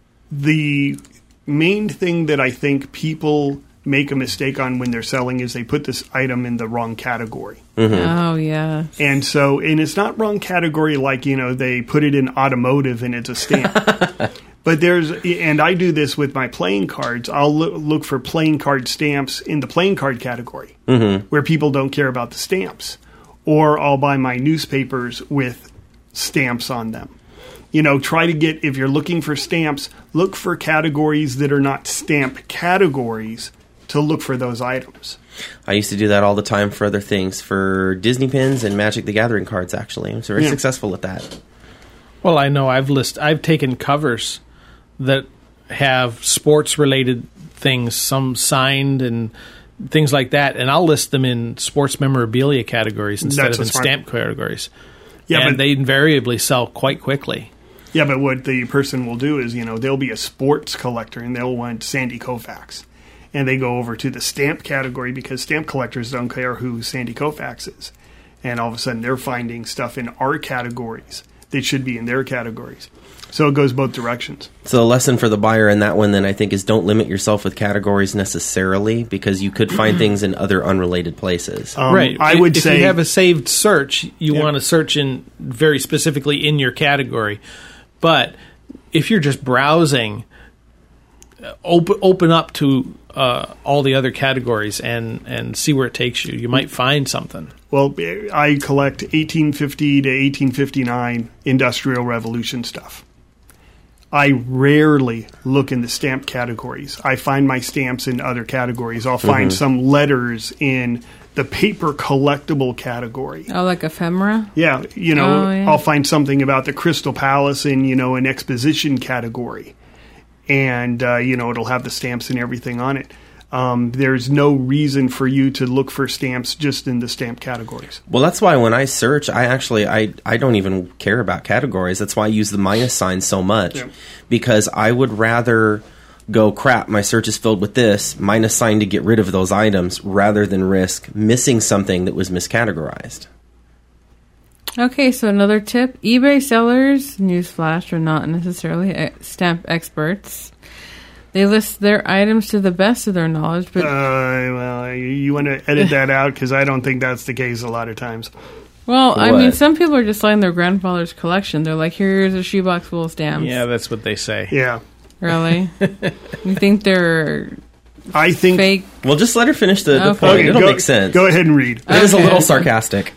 main thing that I think people make a mistake on when they're selling is they put this item in the wrong category. Oh, yeah. And it's not wrong category like, they put it in automotive and it's a stamp. But and I do this with my playing cards. I'll look for playing card stamps in the playing card category where people don't care about the stamps. Or I'll buy my newspapers with stamps on them. Try to get, if you're looking for stamps, look for categories that are not stamp categories to look for those items. I used to do that all the time for other things, for Disney pins and Magic the Gathering cards, actually. I was very successful at that. Well, I know I've taken covers that have sports-related things, some signed and things like that, and I'll list them in sports memorabilia categories instead of in stamp categories. Yeah, and they invariably sell quite quickly. Yeah, but what the person will do is, they'll be a sports collector and they'll want Sandy Koufax. And they go over to the stamp category because stamp collectors don't care who Sandy Koufax is. And all of a sudden they're finding stuff in our categories that should be in their categories. So it goes both directions. So the lesson for the buyer in that one then I think is don't limit yourself with categories necessarily because you could find things in other unrelated places. Right. I would say if you have a saved search, you want to search in very specifically in your category. But if you're just browsing, open up to all the other categories and see where it takes you. You might find something. Well, I collect 1850 to 1859 Industrial Revolution stuff. I rarely look in the stamp categories. I find my stamps in other categories. I'll find some letters in the paper collectible category. Oh, like ephemera? Yeah, I'll find something about the Crystal Palace in, an exposition category. And, it'll have the stamps and everything on it. There's no reason for you to look for stamps just in the stamp categories. Well, that's why when I search, I don't even care about categories. That's why I use the minus sign so much, because I would rather go, crap, my search is filled with this, minus sign to get rid of those items, rather than risk missing something that was miscategorized. Okay, so another tip. eBay sellers, newsflash, are not necessarily stamp experts. They list their items to the best of their knowledge, but... well, you want to edit that out, because I don't think that's the case a lot of times. Well, I mean, some people are just selling their grandfather's collection. They're like, here's a shoebox full of stamps. Yeah, that's what they say. Yeah. Really? You think they're... I think... fake? Well, just let her finish the point. Okay, It'll make sense. Go ahead and read. It is a little sarcastic.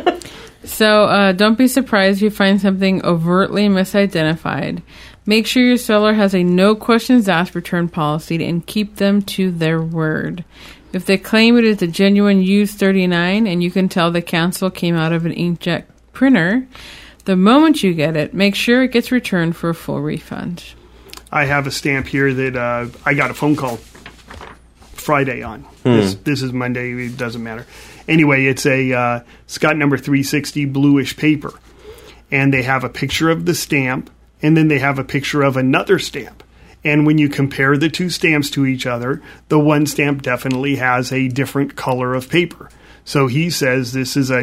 So, don't be surprised if you find something overtly misidentified. Make sure your seller has a no questions asked return policy and keep them to their word. If they claim it is a genuine used 39 and you can tell the cancel came out of an inkjet printer, the moment you get it, make sure it gets returned for a full refund. I have a stamp here that I got a phone call Friday on. This is Monday. It doesn't matter. Anyway, it's a Scott number 360 bluish paper. And they have a picture of the stamp, and then they have a picture of another stamp. And when you compare the two stamps to each other, the one stamp definitely has a different color of paper. So he says this is a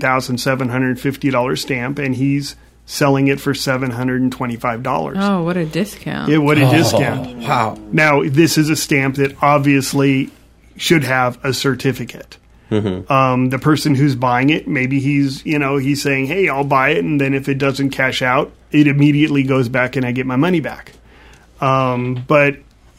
$9,750 stamp, and he's selling it for $725. Oh, what a discount. Yeah, what a discount. Wow. Now, this is a stamp that obviously should have a certificate. The person who's buying it, maybe he's saying, hey, I'll buy it, and then if it doesn't cash out, it immediately goes back and I get my money back. But,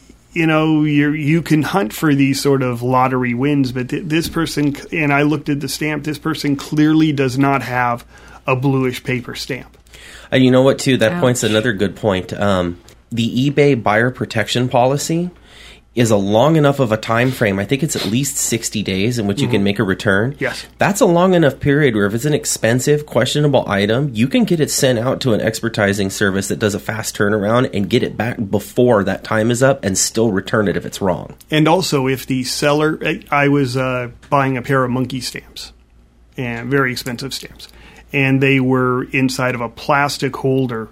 you can hunt for these sort of lottery wins, but this person, and I looked at the stamp, this person clearly does not have a bluish paper stamp. And you know what, too? That Ouch. point's another good point. The eBay buyer protection policy is a long enough of a time frame. I think it's at least 60 days in which you can make a return. Yes. That's a long enough period where if it's an expensive, questionable item, you can get it sent out to an expertising service that does a fast turnaround and get it back before that time is up and still return it if it's wrong. And also, if the seller... I was buying a pair of monkey stamps, and very expensive stamps, and they were inside of a plastic holder.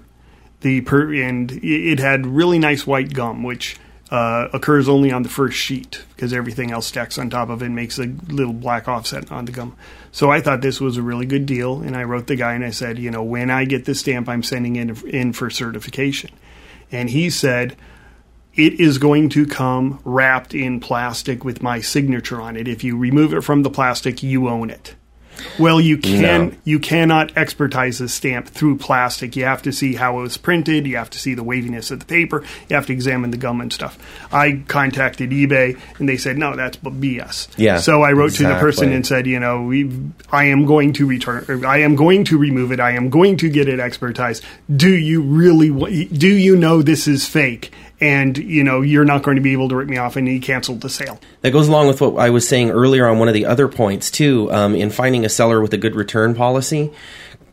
And it had really nice white gum, which... occurs only on the first sheet because everything else stacks on top of it and makes a little black offset on the gum. So I thought this was a really good deal, and I wrote the guy and I said, when I get this stamp, I'm sending it in for certification. And he said, it is going to come wrapped in plastic with my signature on it. If you remove it from the plastic, you own it. Well, you cannot expertise a stamp through plastic. You have to see how it was printed. You have to see the waviness of the paper. You have to examine the gum and stuff. I contacted eBay, and they said, no, that's BS. Yeah, so I wrote to the person and said, I am going to return, or I am going to remove it. I am going to get it expertised. Do you know this is fake? And, you're not going to be able to rip me off, and he canceled the sale. That goes along with what I was saying earlier on one of the other points, too. In finding a seller with a good return policy,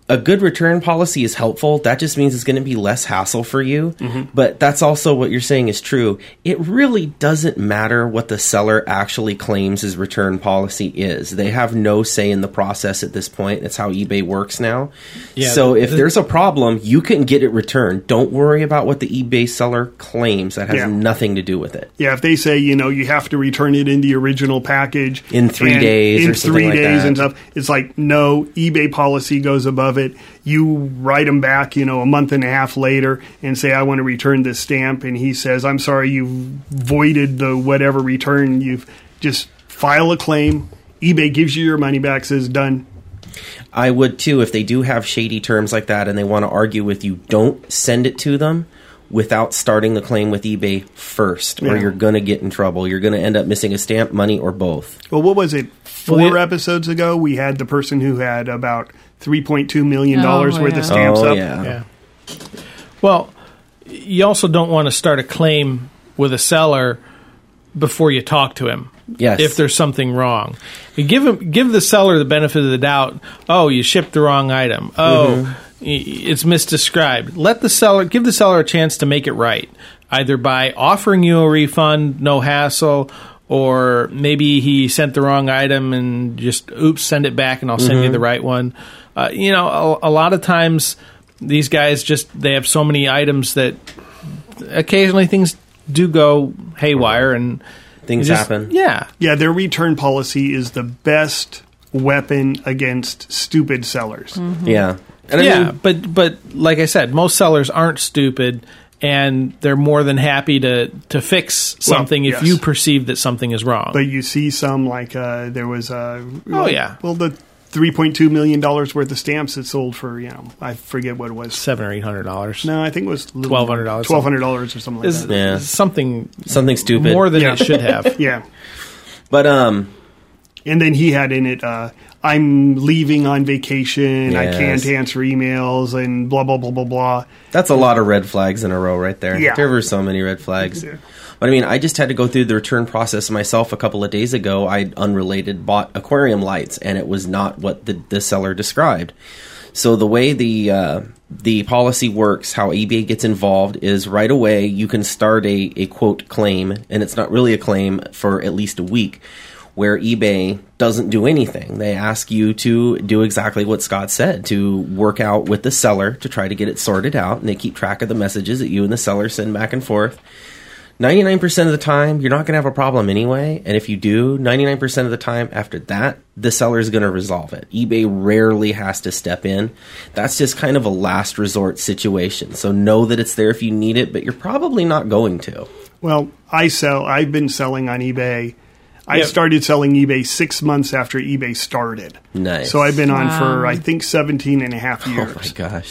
a good return policy is helpful. That just means it's going to be less hassle for you. But that's also what you're saying is true. It really doesn't matter what the seller actually claims his return policy is. They have no say in the process at this point. It's how eBay works now. Yeah, so if there's a problem, you can get it returned. Don't worry about what the eBay seller claims. That has nothing to do with it. Yeah, if they say, you have to return it in the original package in 3 days or something like that. In 3 days and stuff, it's like, no, eBay policy goes above it. You write them back, a month and a half later and say, I want to return this stamp. And he says, I'm sorry, you've voided the whatever return. You've just file a claim. eBay gives you your money back, says done. I would too, if they do have shady terms like that and they want to argue with you, don't send it to them without starting the claim with eBay first, or you're going to get in trouble. You're going to end up missing a stamp, money, or both. Well, what was it? 4 episodes ago, we had the person who had about $3.2 million worth of stamps up. Yeah. Well, you also don't want to start a claim with a seller before you talk to him. Yes. If there's something wrong. You give the seller the benefit of the doubt. Oh, you shipped the wrong item. Oh, it's misdescribed. Give the seller a chance to make it right, either by offering you a refund, no hassle, or maybe he sent the wrong item and just, send it back and I'll send you the right one. A lot of times these guys they have so many items that occasionally things do go haywire and things happen. Yeah, their return policy is the best weapon against stupid sellers. Yeah. And but like I said, most sellers aren't stupid, and they're more than happy to fix something if you perceive that something is wrong. But you see some like there was the $3.2 million worth of stamps that sold for I forget what it was, $700 or $800. No, I think it was $1,200. $1,200 or something like that. Yeah, something stupid, more than it should have. Yeah, but and then he had in it, I'm leaving on vacation. Yes. I can't answer emails and blah, blah, blah, blah, blah. That's a lot of red flags in a row right there. Yeah. There were so many red flags. Yeah. But I just had to go through the return process myself a couple of days ago. I unrelated bought aquarium lights, and it was not what the seller described. So the way the policy works, how eBay gets involved, is right away you can start a quote claim, and it's not really a claim for at least a week, where eBay doesn't do anything. They ask you to do exactly what Scott said, to work out with the seller to try to get it sorted out, and they keep track of the messages that you and the seller send back and forth. 99% of the time, you're not going to have a problem anyway, and if you do, 99% of the time after that, the seller is going to resolve it. eBay rarely has to step in. That's just kind of a last resort situation, so know that it's there if you need it, but you're probably not going to. Well, I've been selling on eBay. I started selling eBay 6 months after eBay started. Nice. So I've been on for, I think, 17 and a half years. Oh, my gosh.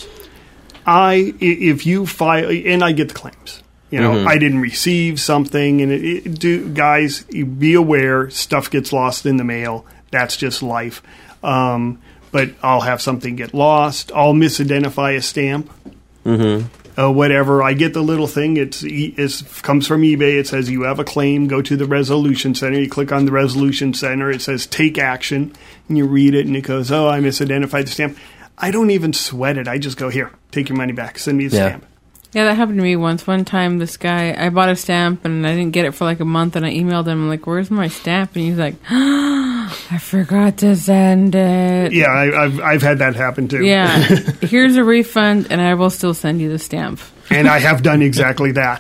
If you file, and I get the claims. I didn't receive something. And guys, be aware, stuff gets lost in the mail. That's just life. But I'll have something get lost. I'll misidentify a stamp. Whatever. I get the little thing. It comes from eBay. It says you have a claim. Go to the Resolution Center. You click on the Resolution Center. It says take action. And you read it, and it goes, I misidentified the stamp. I don't even sweat it. I just go, here, take your money back. Send me the stamp. Yeah, that happened to me once. One time, this guy, I bought a stamp, and I didn't get it for like a month, and I emailed him, like, where's my stamp? And he's like, I forgot to send it. Yeah, I've had that happen, too. Yeah. Here's a refund, and I will still send you the stamp. And I have done exactly that.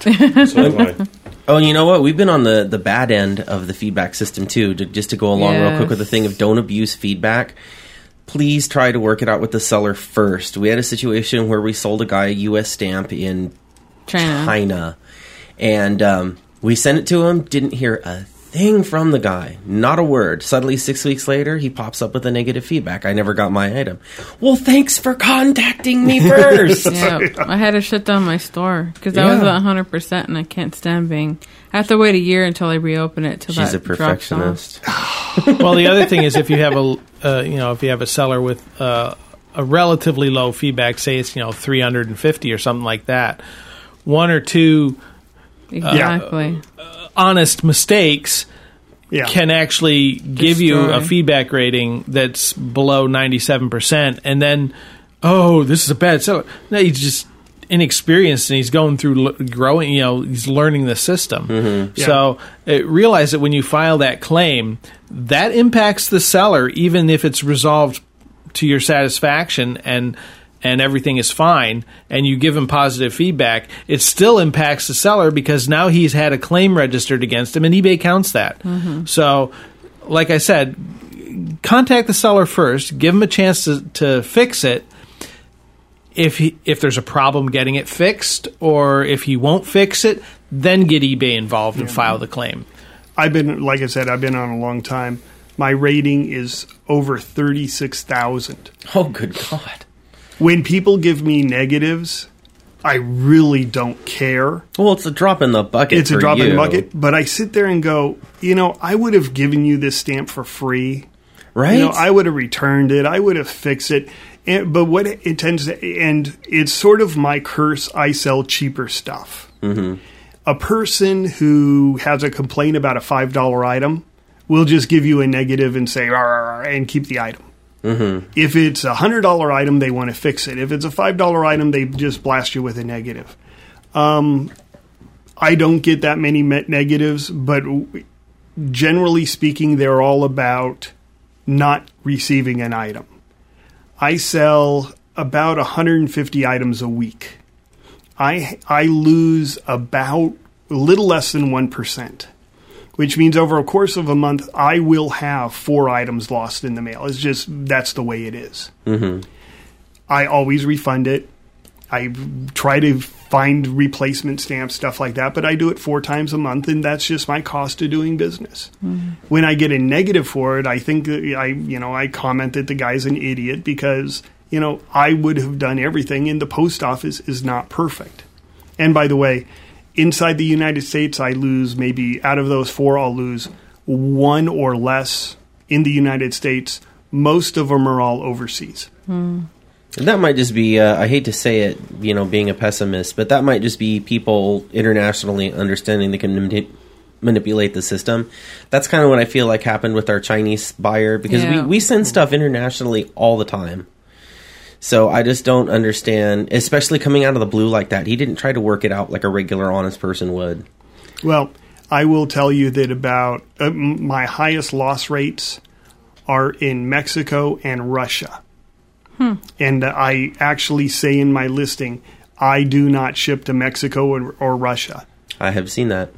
Oh, and you know what? We've been on the bad end of the feedback system, too. Just to go along real quick with the thing of don't abuse feedback. Please try to work it out with the seller first. We had a situation where we sold a guy a U.S. stamp in China. And we sent it to him, didn't hear a thing from the guy. Not a word. Suddenly, 6 weeks later, he pops up with a negative feedback. I never got my item. Well, thanks for contacting me first. I had to shut down my store because I was at 100% and I can't stand being... I have to wait a year until I reopen it. She's a perfectionist. Well, the other thing is if you have a seller with a relatively low feedback, say it's 350 or something like that, one or two honest mistakes can actually give you a feedback rating that's below 97%, and then oh, this is a bad seller. No, he's just inexperienced and he's going through growing, he's learning the system. Mm-hmm. Yeah. So realize that when you file that claim, that impacts the seller, even if it's resolved to your satisfaction and everything is fine, and you give him positive feedback, it still impacts the seller because now he's had a claim registered against him, and eBay counts that. Mm-hmm. So, like I said, contact the seller first, give him a chance to fix it. If there's a problem getting it fixed, or if he won't fix it, then get eBay involved and file the claim. Like I said, I've been on a long time. My rating is over 36,000. Oh, good God. When people give me negatives, I really don't care. Well, it's a drop in the bucket. It's a drop in the bucket, but I sit there and go, I would have given you this stamp for free. Right? I would have returned it. I would have fixed it. But what it tends to, and it's sort of my curse, I sell cheaper stuff. Mm-hmm. A person who has a complaint about a $5 item will just give you a negative and say, "Rah," and keep the item. Mm-hmm. If it's a $100 item, they want to fix it. If it's a $5 item, they just blast you with a negative. I don't get that many negatives, but generally speaking, they're all about not receiving an item. I sell about 150 items a week. I lose about a little less than 1%, which means over a course of a month, I will have 4 items lost in the mail. It's just, that's the way it is. Mm-hmm. I always refund it. I try to find replacement stamps, stuff like that, but I do it 4 times a month, and that's just my cost of doing business. Mm-hmm. When I get a negative for it, I think that I comment that the guy's an idiot because, I would have done everything, and the post office is not perfect. And by the way, inside the United States, I lose maybe out of those 4, I'll lose 1 or less in the United States. Most of them are all overseas. And that might just be, I hate to say it, being a pessimist, but that might just be people internationally understanding they can manipulate the system. That's kind of what I feel like happened with our Chinese buyer, because we send stuff internationally all the time. So I just don't understand, especially coming out of the blue like that. He didn't try to work it out like a regular, honest person would. Well, I will tell you that about my highest loss rates are in Mexico and Russia. And I actually say in my listing, I do not ship to Mexico or Russia. I have seen that.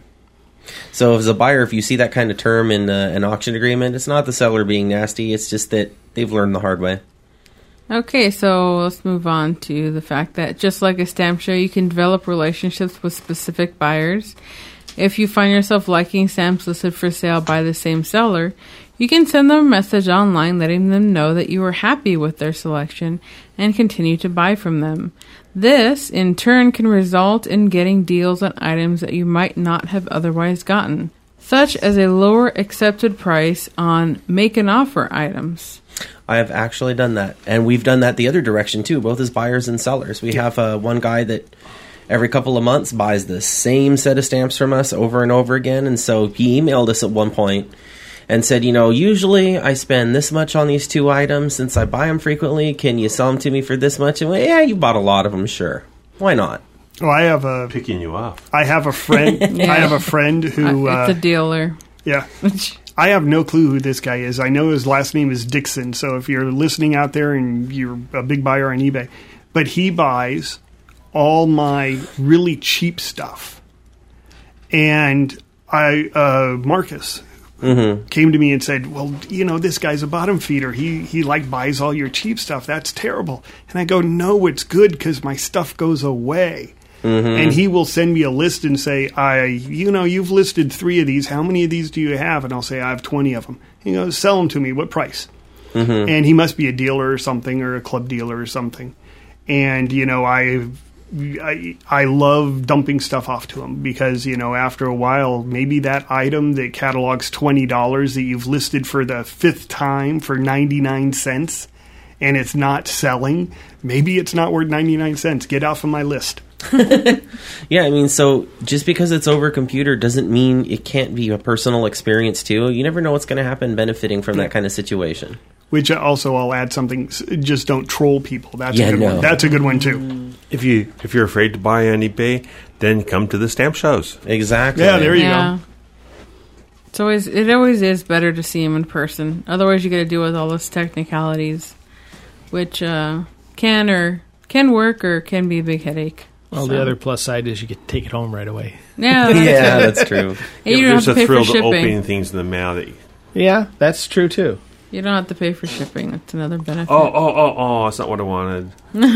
So as a buyer, if you see that kind of term in an auction agreement, it's not the seller being nasty. It's just that they've learned the hard way. Okay, so let's move on to the fact that just like a stamp show, you can develop relationships with specific buyers. If you find yourself liking stamps listed for sale by the same seller, you can send them a message online letting them know that you are happy with their selection and continue to buy from them. This, in turn, can result in getting deals on items that you might not have otherwise gotten, such as a lower accepted price on make-an-offer items. I have actually done that, and we've done that the other direction too, both as buyers and sellers. We have one guy that every couple of months buys the same set of stamps from us over and over again, and so he emailed us at one point and said, usually I spend this much on these 2 items. Since I buy them frequently, can you sell them to me for this much? And you bought a lot of them, sure. Why not? Well, I have picking you off. I have a friend. I have a friend who it's a dealer. Yeah. I have no clue who this guy is. I know his last name is Dixon. So if you're listening out there and you're a big buyer on eBay, but he buys all my really cheap stuff. And Marcus came to me and said, well, this guy's a bottom feeder. He buys all your cheap stuff. That's terrible. And I go, no, it's good because my stuff goes away. And he will send me a list and say, you've listed 3 of these. How many of these do you have? And I'll say, I have 20 of them. He goes, sell them to me. What price? And he must be a dealer or something, or a club dealer or something. And, I love dumping stuff off to him because, after a while, maybe that item that catalogs $20 that you've listed for the 5th time for 99 cents and it's not selling, maybe it's not worth 99 cents. Get off of my list. Yeah, I mean, so just because it's over computer doesn't mean it can't be a personal experience too. You never know what's going to happen benefiting from that kind of situation. Which also, I'll add something, just don't troll people. That's Yeah, a good no. one. That's a good one too. If you're afraid to buy on eBay, then come to the stamp shows. Exactly. Yeah, there you go. It always is better to see them in person. Otherwise, you got to deal with all those technicalities, which can work or can be a big headache. Well, the other plus side is you get to take it home right away. Yeah, Yeah, that's true. And you don't have There's to a pay for thrill to shipping. opening things in the mail. That Yeah, that's true too. You don't have to pay for shipping. That's another benefit. that's not what I wanted.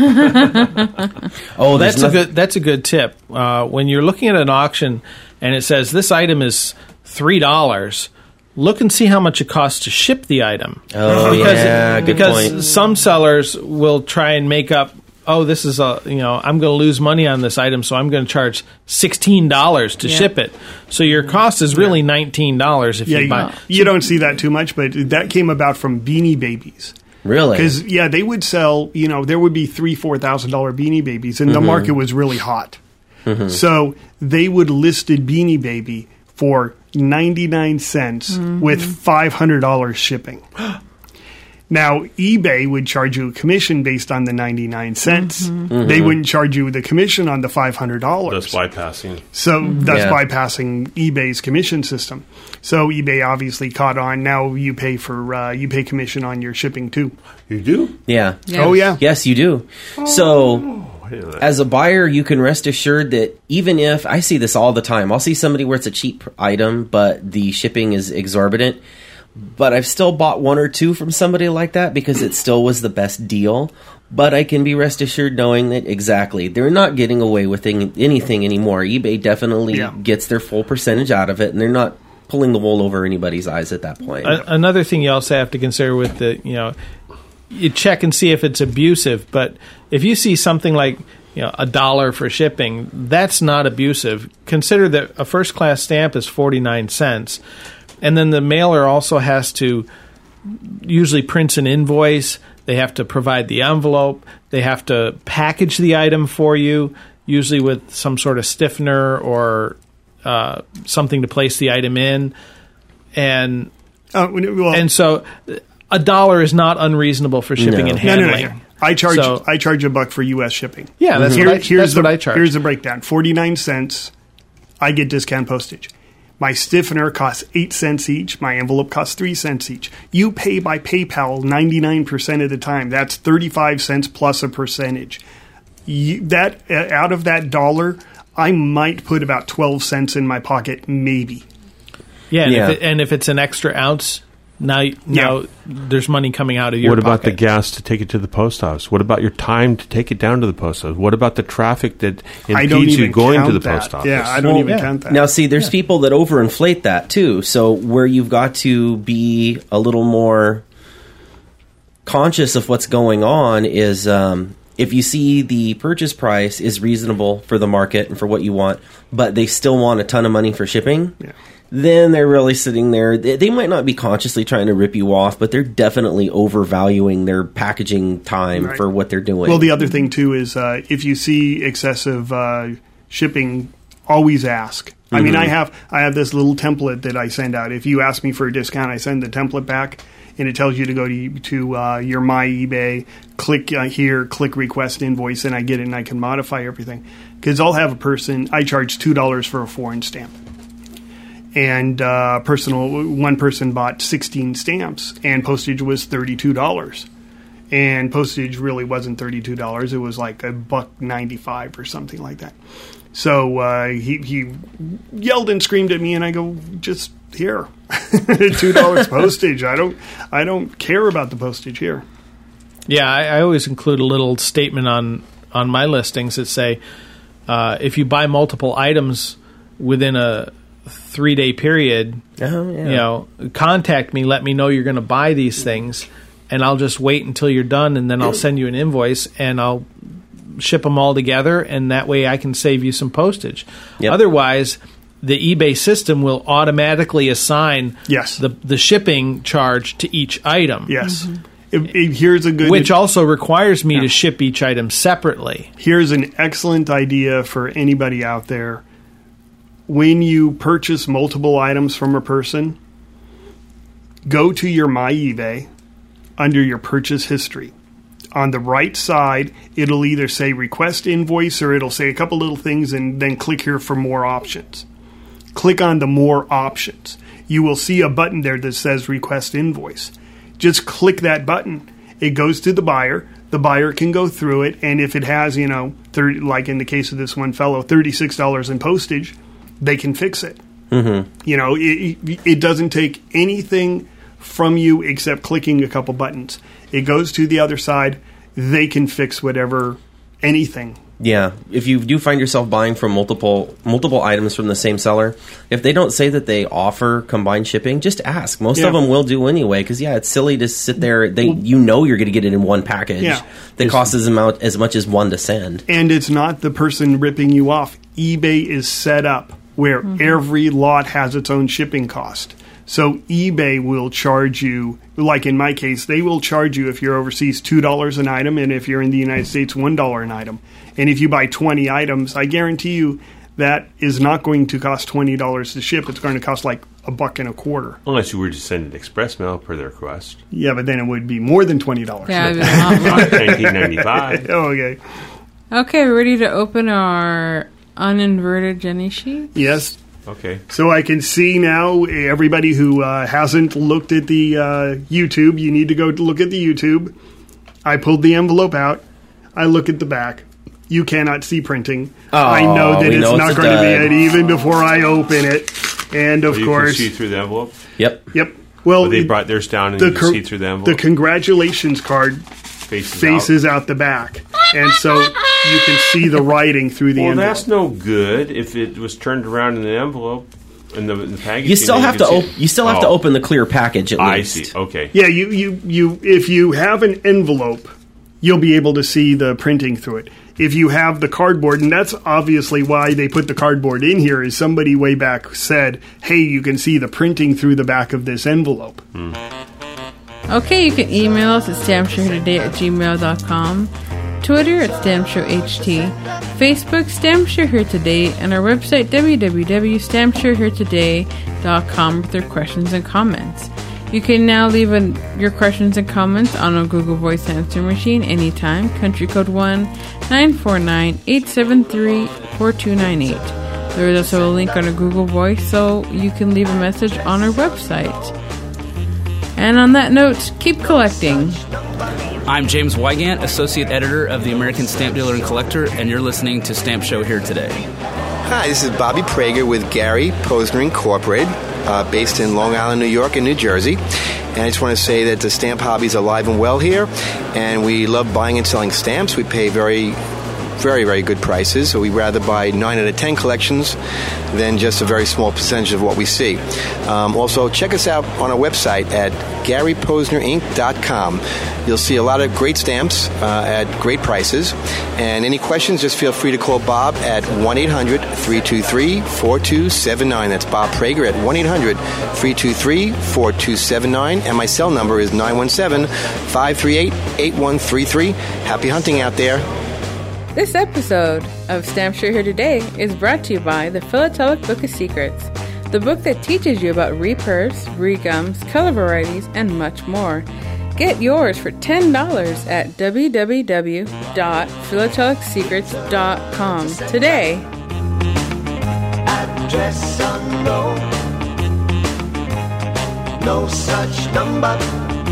Oh, That's a good tip. When you're looking at an auction and it says this item is $3, look and see how much it costs to ship the item. Oh, yeah, good because point. some sellers will try and make up. Oh, this is I'm going to lose money on this item, so I'm going to charge $16 to ship it. So your cost is really $19 if you buy. You don't see that too much, but that came about from Beanie Babies. Really? Because they would sell. There would be $3,000-$4,000 Beanie Babies, and the market was really hot. So they would listed Beanie Baby for 99 cents with $500 shipping. Now, eBay would charge you a commission based on the 99 cents. They wouldn't charge you the commission on the $500. That's bypassing. So that's bypassing eBay's commission system. So eBay obviously caught on. Now you pay commission on your shipping too. You do? Yeah. Oh yeah. Yes, you do. So, as a buyer, you can rest assured that even if I see this all the time, I'll see somebody where it's a cheap item, but the shipping is exorbitant. But I've still bought one or two from somebody like that because it still was the best deal. But I can be rest assured knowing that they're not getting away with anything anymore. eBay definitely gets their full percentage out of it, and they're not pulling the wool over anybody's eyes at that point. Another thing you also have to consider with you check and see if it's abusive. But if you see something like $1 for shipping, that's not abusive. Consider that a first class stamp is 49 cents. And then the mailer also has to usually prints an invoice. They have to provide the envelope. They have to package the item for you, usually with some sort of stiffener or something to place the item in. And so $1 is not unreasonable for shipping and handling. No. I charge $1 for U.S. shipping. Yeah, that's what I charge. Here's the breakdown: 49 cents. I get discount postage. My stiffener costs 8 cents each. My envelope costs 3 cents each. You pay by PayPal 99% of the time. That's 35 cents plus a percentage. Out of that $1, I might put about 12 cents in my pocket, maybe. Yeah, and if it's an extra ounce, now there's money coming out of your pocket. What about the gas to take it to the post office? What about your time to take it down to the post office? What about the traffic that impedes you going to the post office? Yeah, I don't even count that. Now, see, there's people that overinflate that, too. So where you've got to be a little more conscious of what's going on is if you see the purchase price is reasonable for the market and for what you want, but they still want a ton of money for shipping, then they're really sitting there. They might not be consciously trying to rip you off, but they're definitely overvaluing their packaging time for what they're doing. Well, the other thing, too, is if you see excessive shipping, always ask. I mean, I have this little template that I send out. If you ask me for a discount, I send the template back, and it tells you to go to your My eBay, click here, click request invoice, and I get it, and I can modify everything. Because I'll have I charge $2 for a foreign stamp. And one person bought 16 stamps, and postage was $32. And postage really wasn't $32; it was like $1.95 or something like that. So he yelled and screamed at me, and I go, "Just here, $2 postage. I don't care about the postage here." Yeah, I always include a little statement on my listings that say, if you buy multiple items within a 3-day period, contact me, let me know you're going to buy these things, and I'll just wait until you're done, and then I'll send you an invoice, and I'll ship them all together, and that way I can save you some postage. Otherwise, the eBay system will automatically assign the shipping charge to each item. Yes. Here's a good... Which also requires me to ship each item separately. Here's an excellent idea for anybody out there. When you purchase multiple items from a person, go to your MyEBay under your purchase history. On the right side, it'll either say request invoice or it'll say a couple little things and then click here for more options. Click on the more options. You will see a button there that says request invoice. Just click that button. It goes to the buyer. The buyer can go through it, and if it has, 30, like in the case of this one fellow, $36 in postage, they can fix it. Mm-hmm. It doesn't take anything from you except clicking a couple buttons. It goes to the other side. They can fix anything. Yeah, if you do find yourself buying from multiple items from the same seller, if they don't say that they offer combined shipping, just ask. Most of them will do anyway, because it's silly to sit there. You're going to get it in one package that costs as much as one to send. And it's not the person ripping you off. eBay is set up where every lot has its own shipping cost. So eBay will charge you, like in my case, they will charge you if you're overseas $2 an item, and if you're in the United States, $1 an item. And if you buy 20 items, I guarantee you that is not going to cost $20 to ship. It's going to cost like $1.25. Unless you were to send it express mail per their request. Yeah, but then it would be more than $20. Yeah, it'd be a lot more. $19.95. Oh, okay. Okay, we're ready to open our uninverted Jenny sheet? Yes. Okay. So I can see now everybody who hasn't looked at the YouTube, you need to go look at the YouTube. I pulled the envelope out. I look at the back. You cannot see printing. I know that it's not going to be it even before I open it. And of course, you can see through the envelope? Yep. Well, they brought theirs down and you can see through the envelope? The congratulations card faces out the back. And so you can see the writing through the envelope. Well, that's no good if it was turned around in the envelope and the package. You still have to open the clear package at least. I see. Okay. Yeah, you if you have an envelope, you'll be able to see the printing through it. If you have the cardboard, and that's obviously why they put the cardboard in here, is somebody way back said, hey, you can see the printing through the back of this envelope. Okay, you can email us at stampshowheretoday@gmail.com, Twitter at stampshowht, Facebook Stamp Show Here Today, and our website www.stampshowheretoday.com with your questions and comments. You can now leave your questions and comments on a Google Voice answer machine anytime. Country code 1-949-873-4298. There is also a link on a Google Voice, so you can leave a message on our website. And on that note, keep collecting. I'm James Wygant, Associate Editor of the American Stamp Dealer and Collector, and you're listening to Stamp Show Here Today. Hi, this is Bobby Prager with Gary Posner Incorporated, based in Long Island, New York, and New Jersey. And I just want to say that the stamp hobby is alive and well here, and we love buying and selling stamps. We pay very, very good prices, so we'd rather buy 9 out of 10 collections than just a very small percentage of what we see. Also, check us out on our website at GaryPosnerInc.com. You'll see a lot of great stamps at great prices. And any questions, just feel free to call Bob at 1-800-323-4279. That's Bob Prager at 1-800-323-4279. And my cell number is 917-538-8133. Happy hunting out there. This episode of Stamp Show Here Today is brought to you by the Philatelic Book of Secrets, the book that teaches you about repurfs, regums, color varieties, and much more. Get yours for $10 at www.philatelicsecrets.com today. Address unknown, no such number.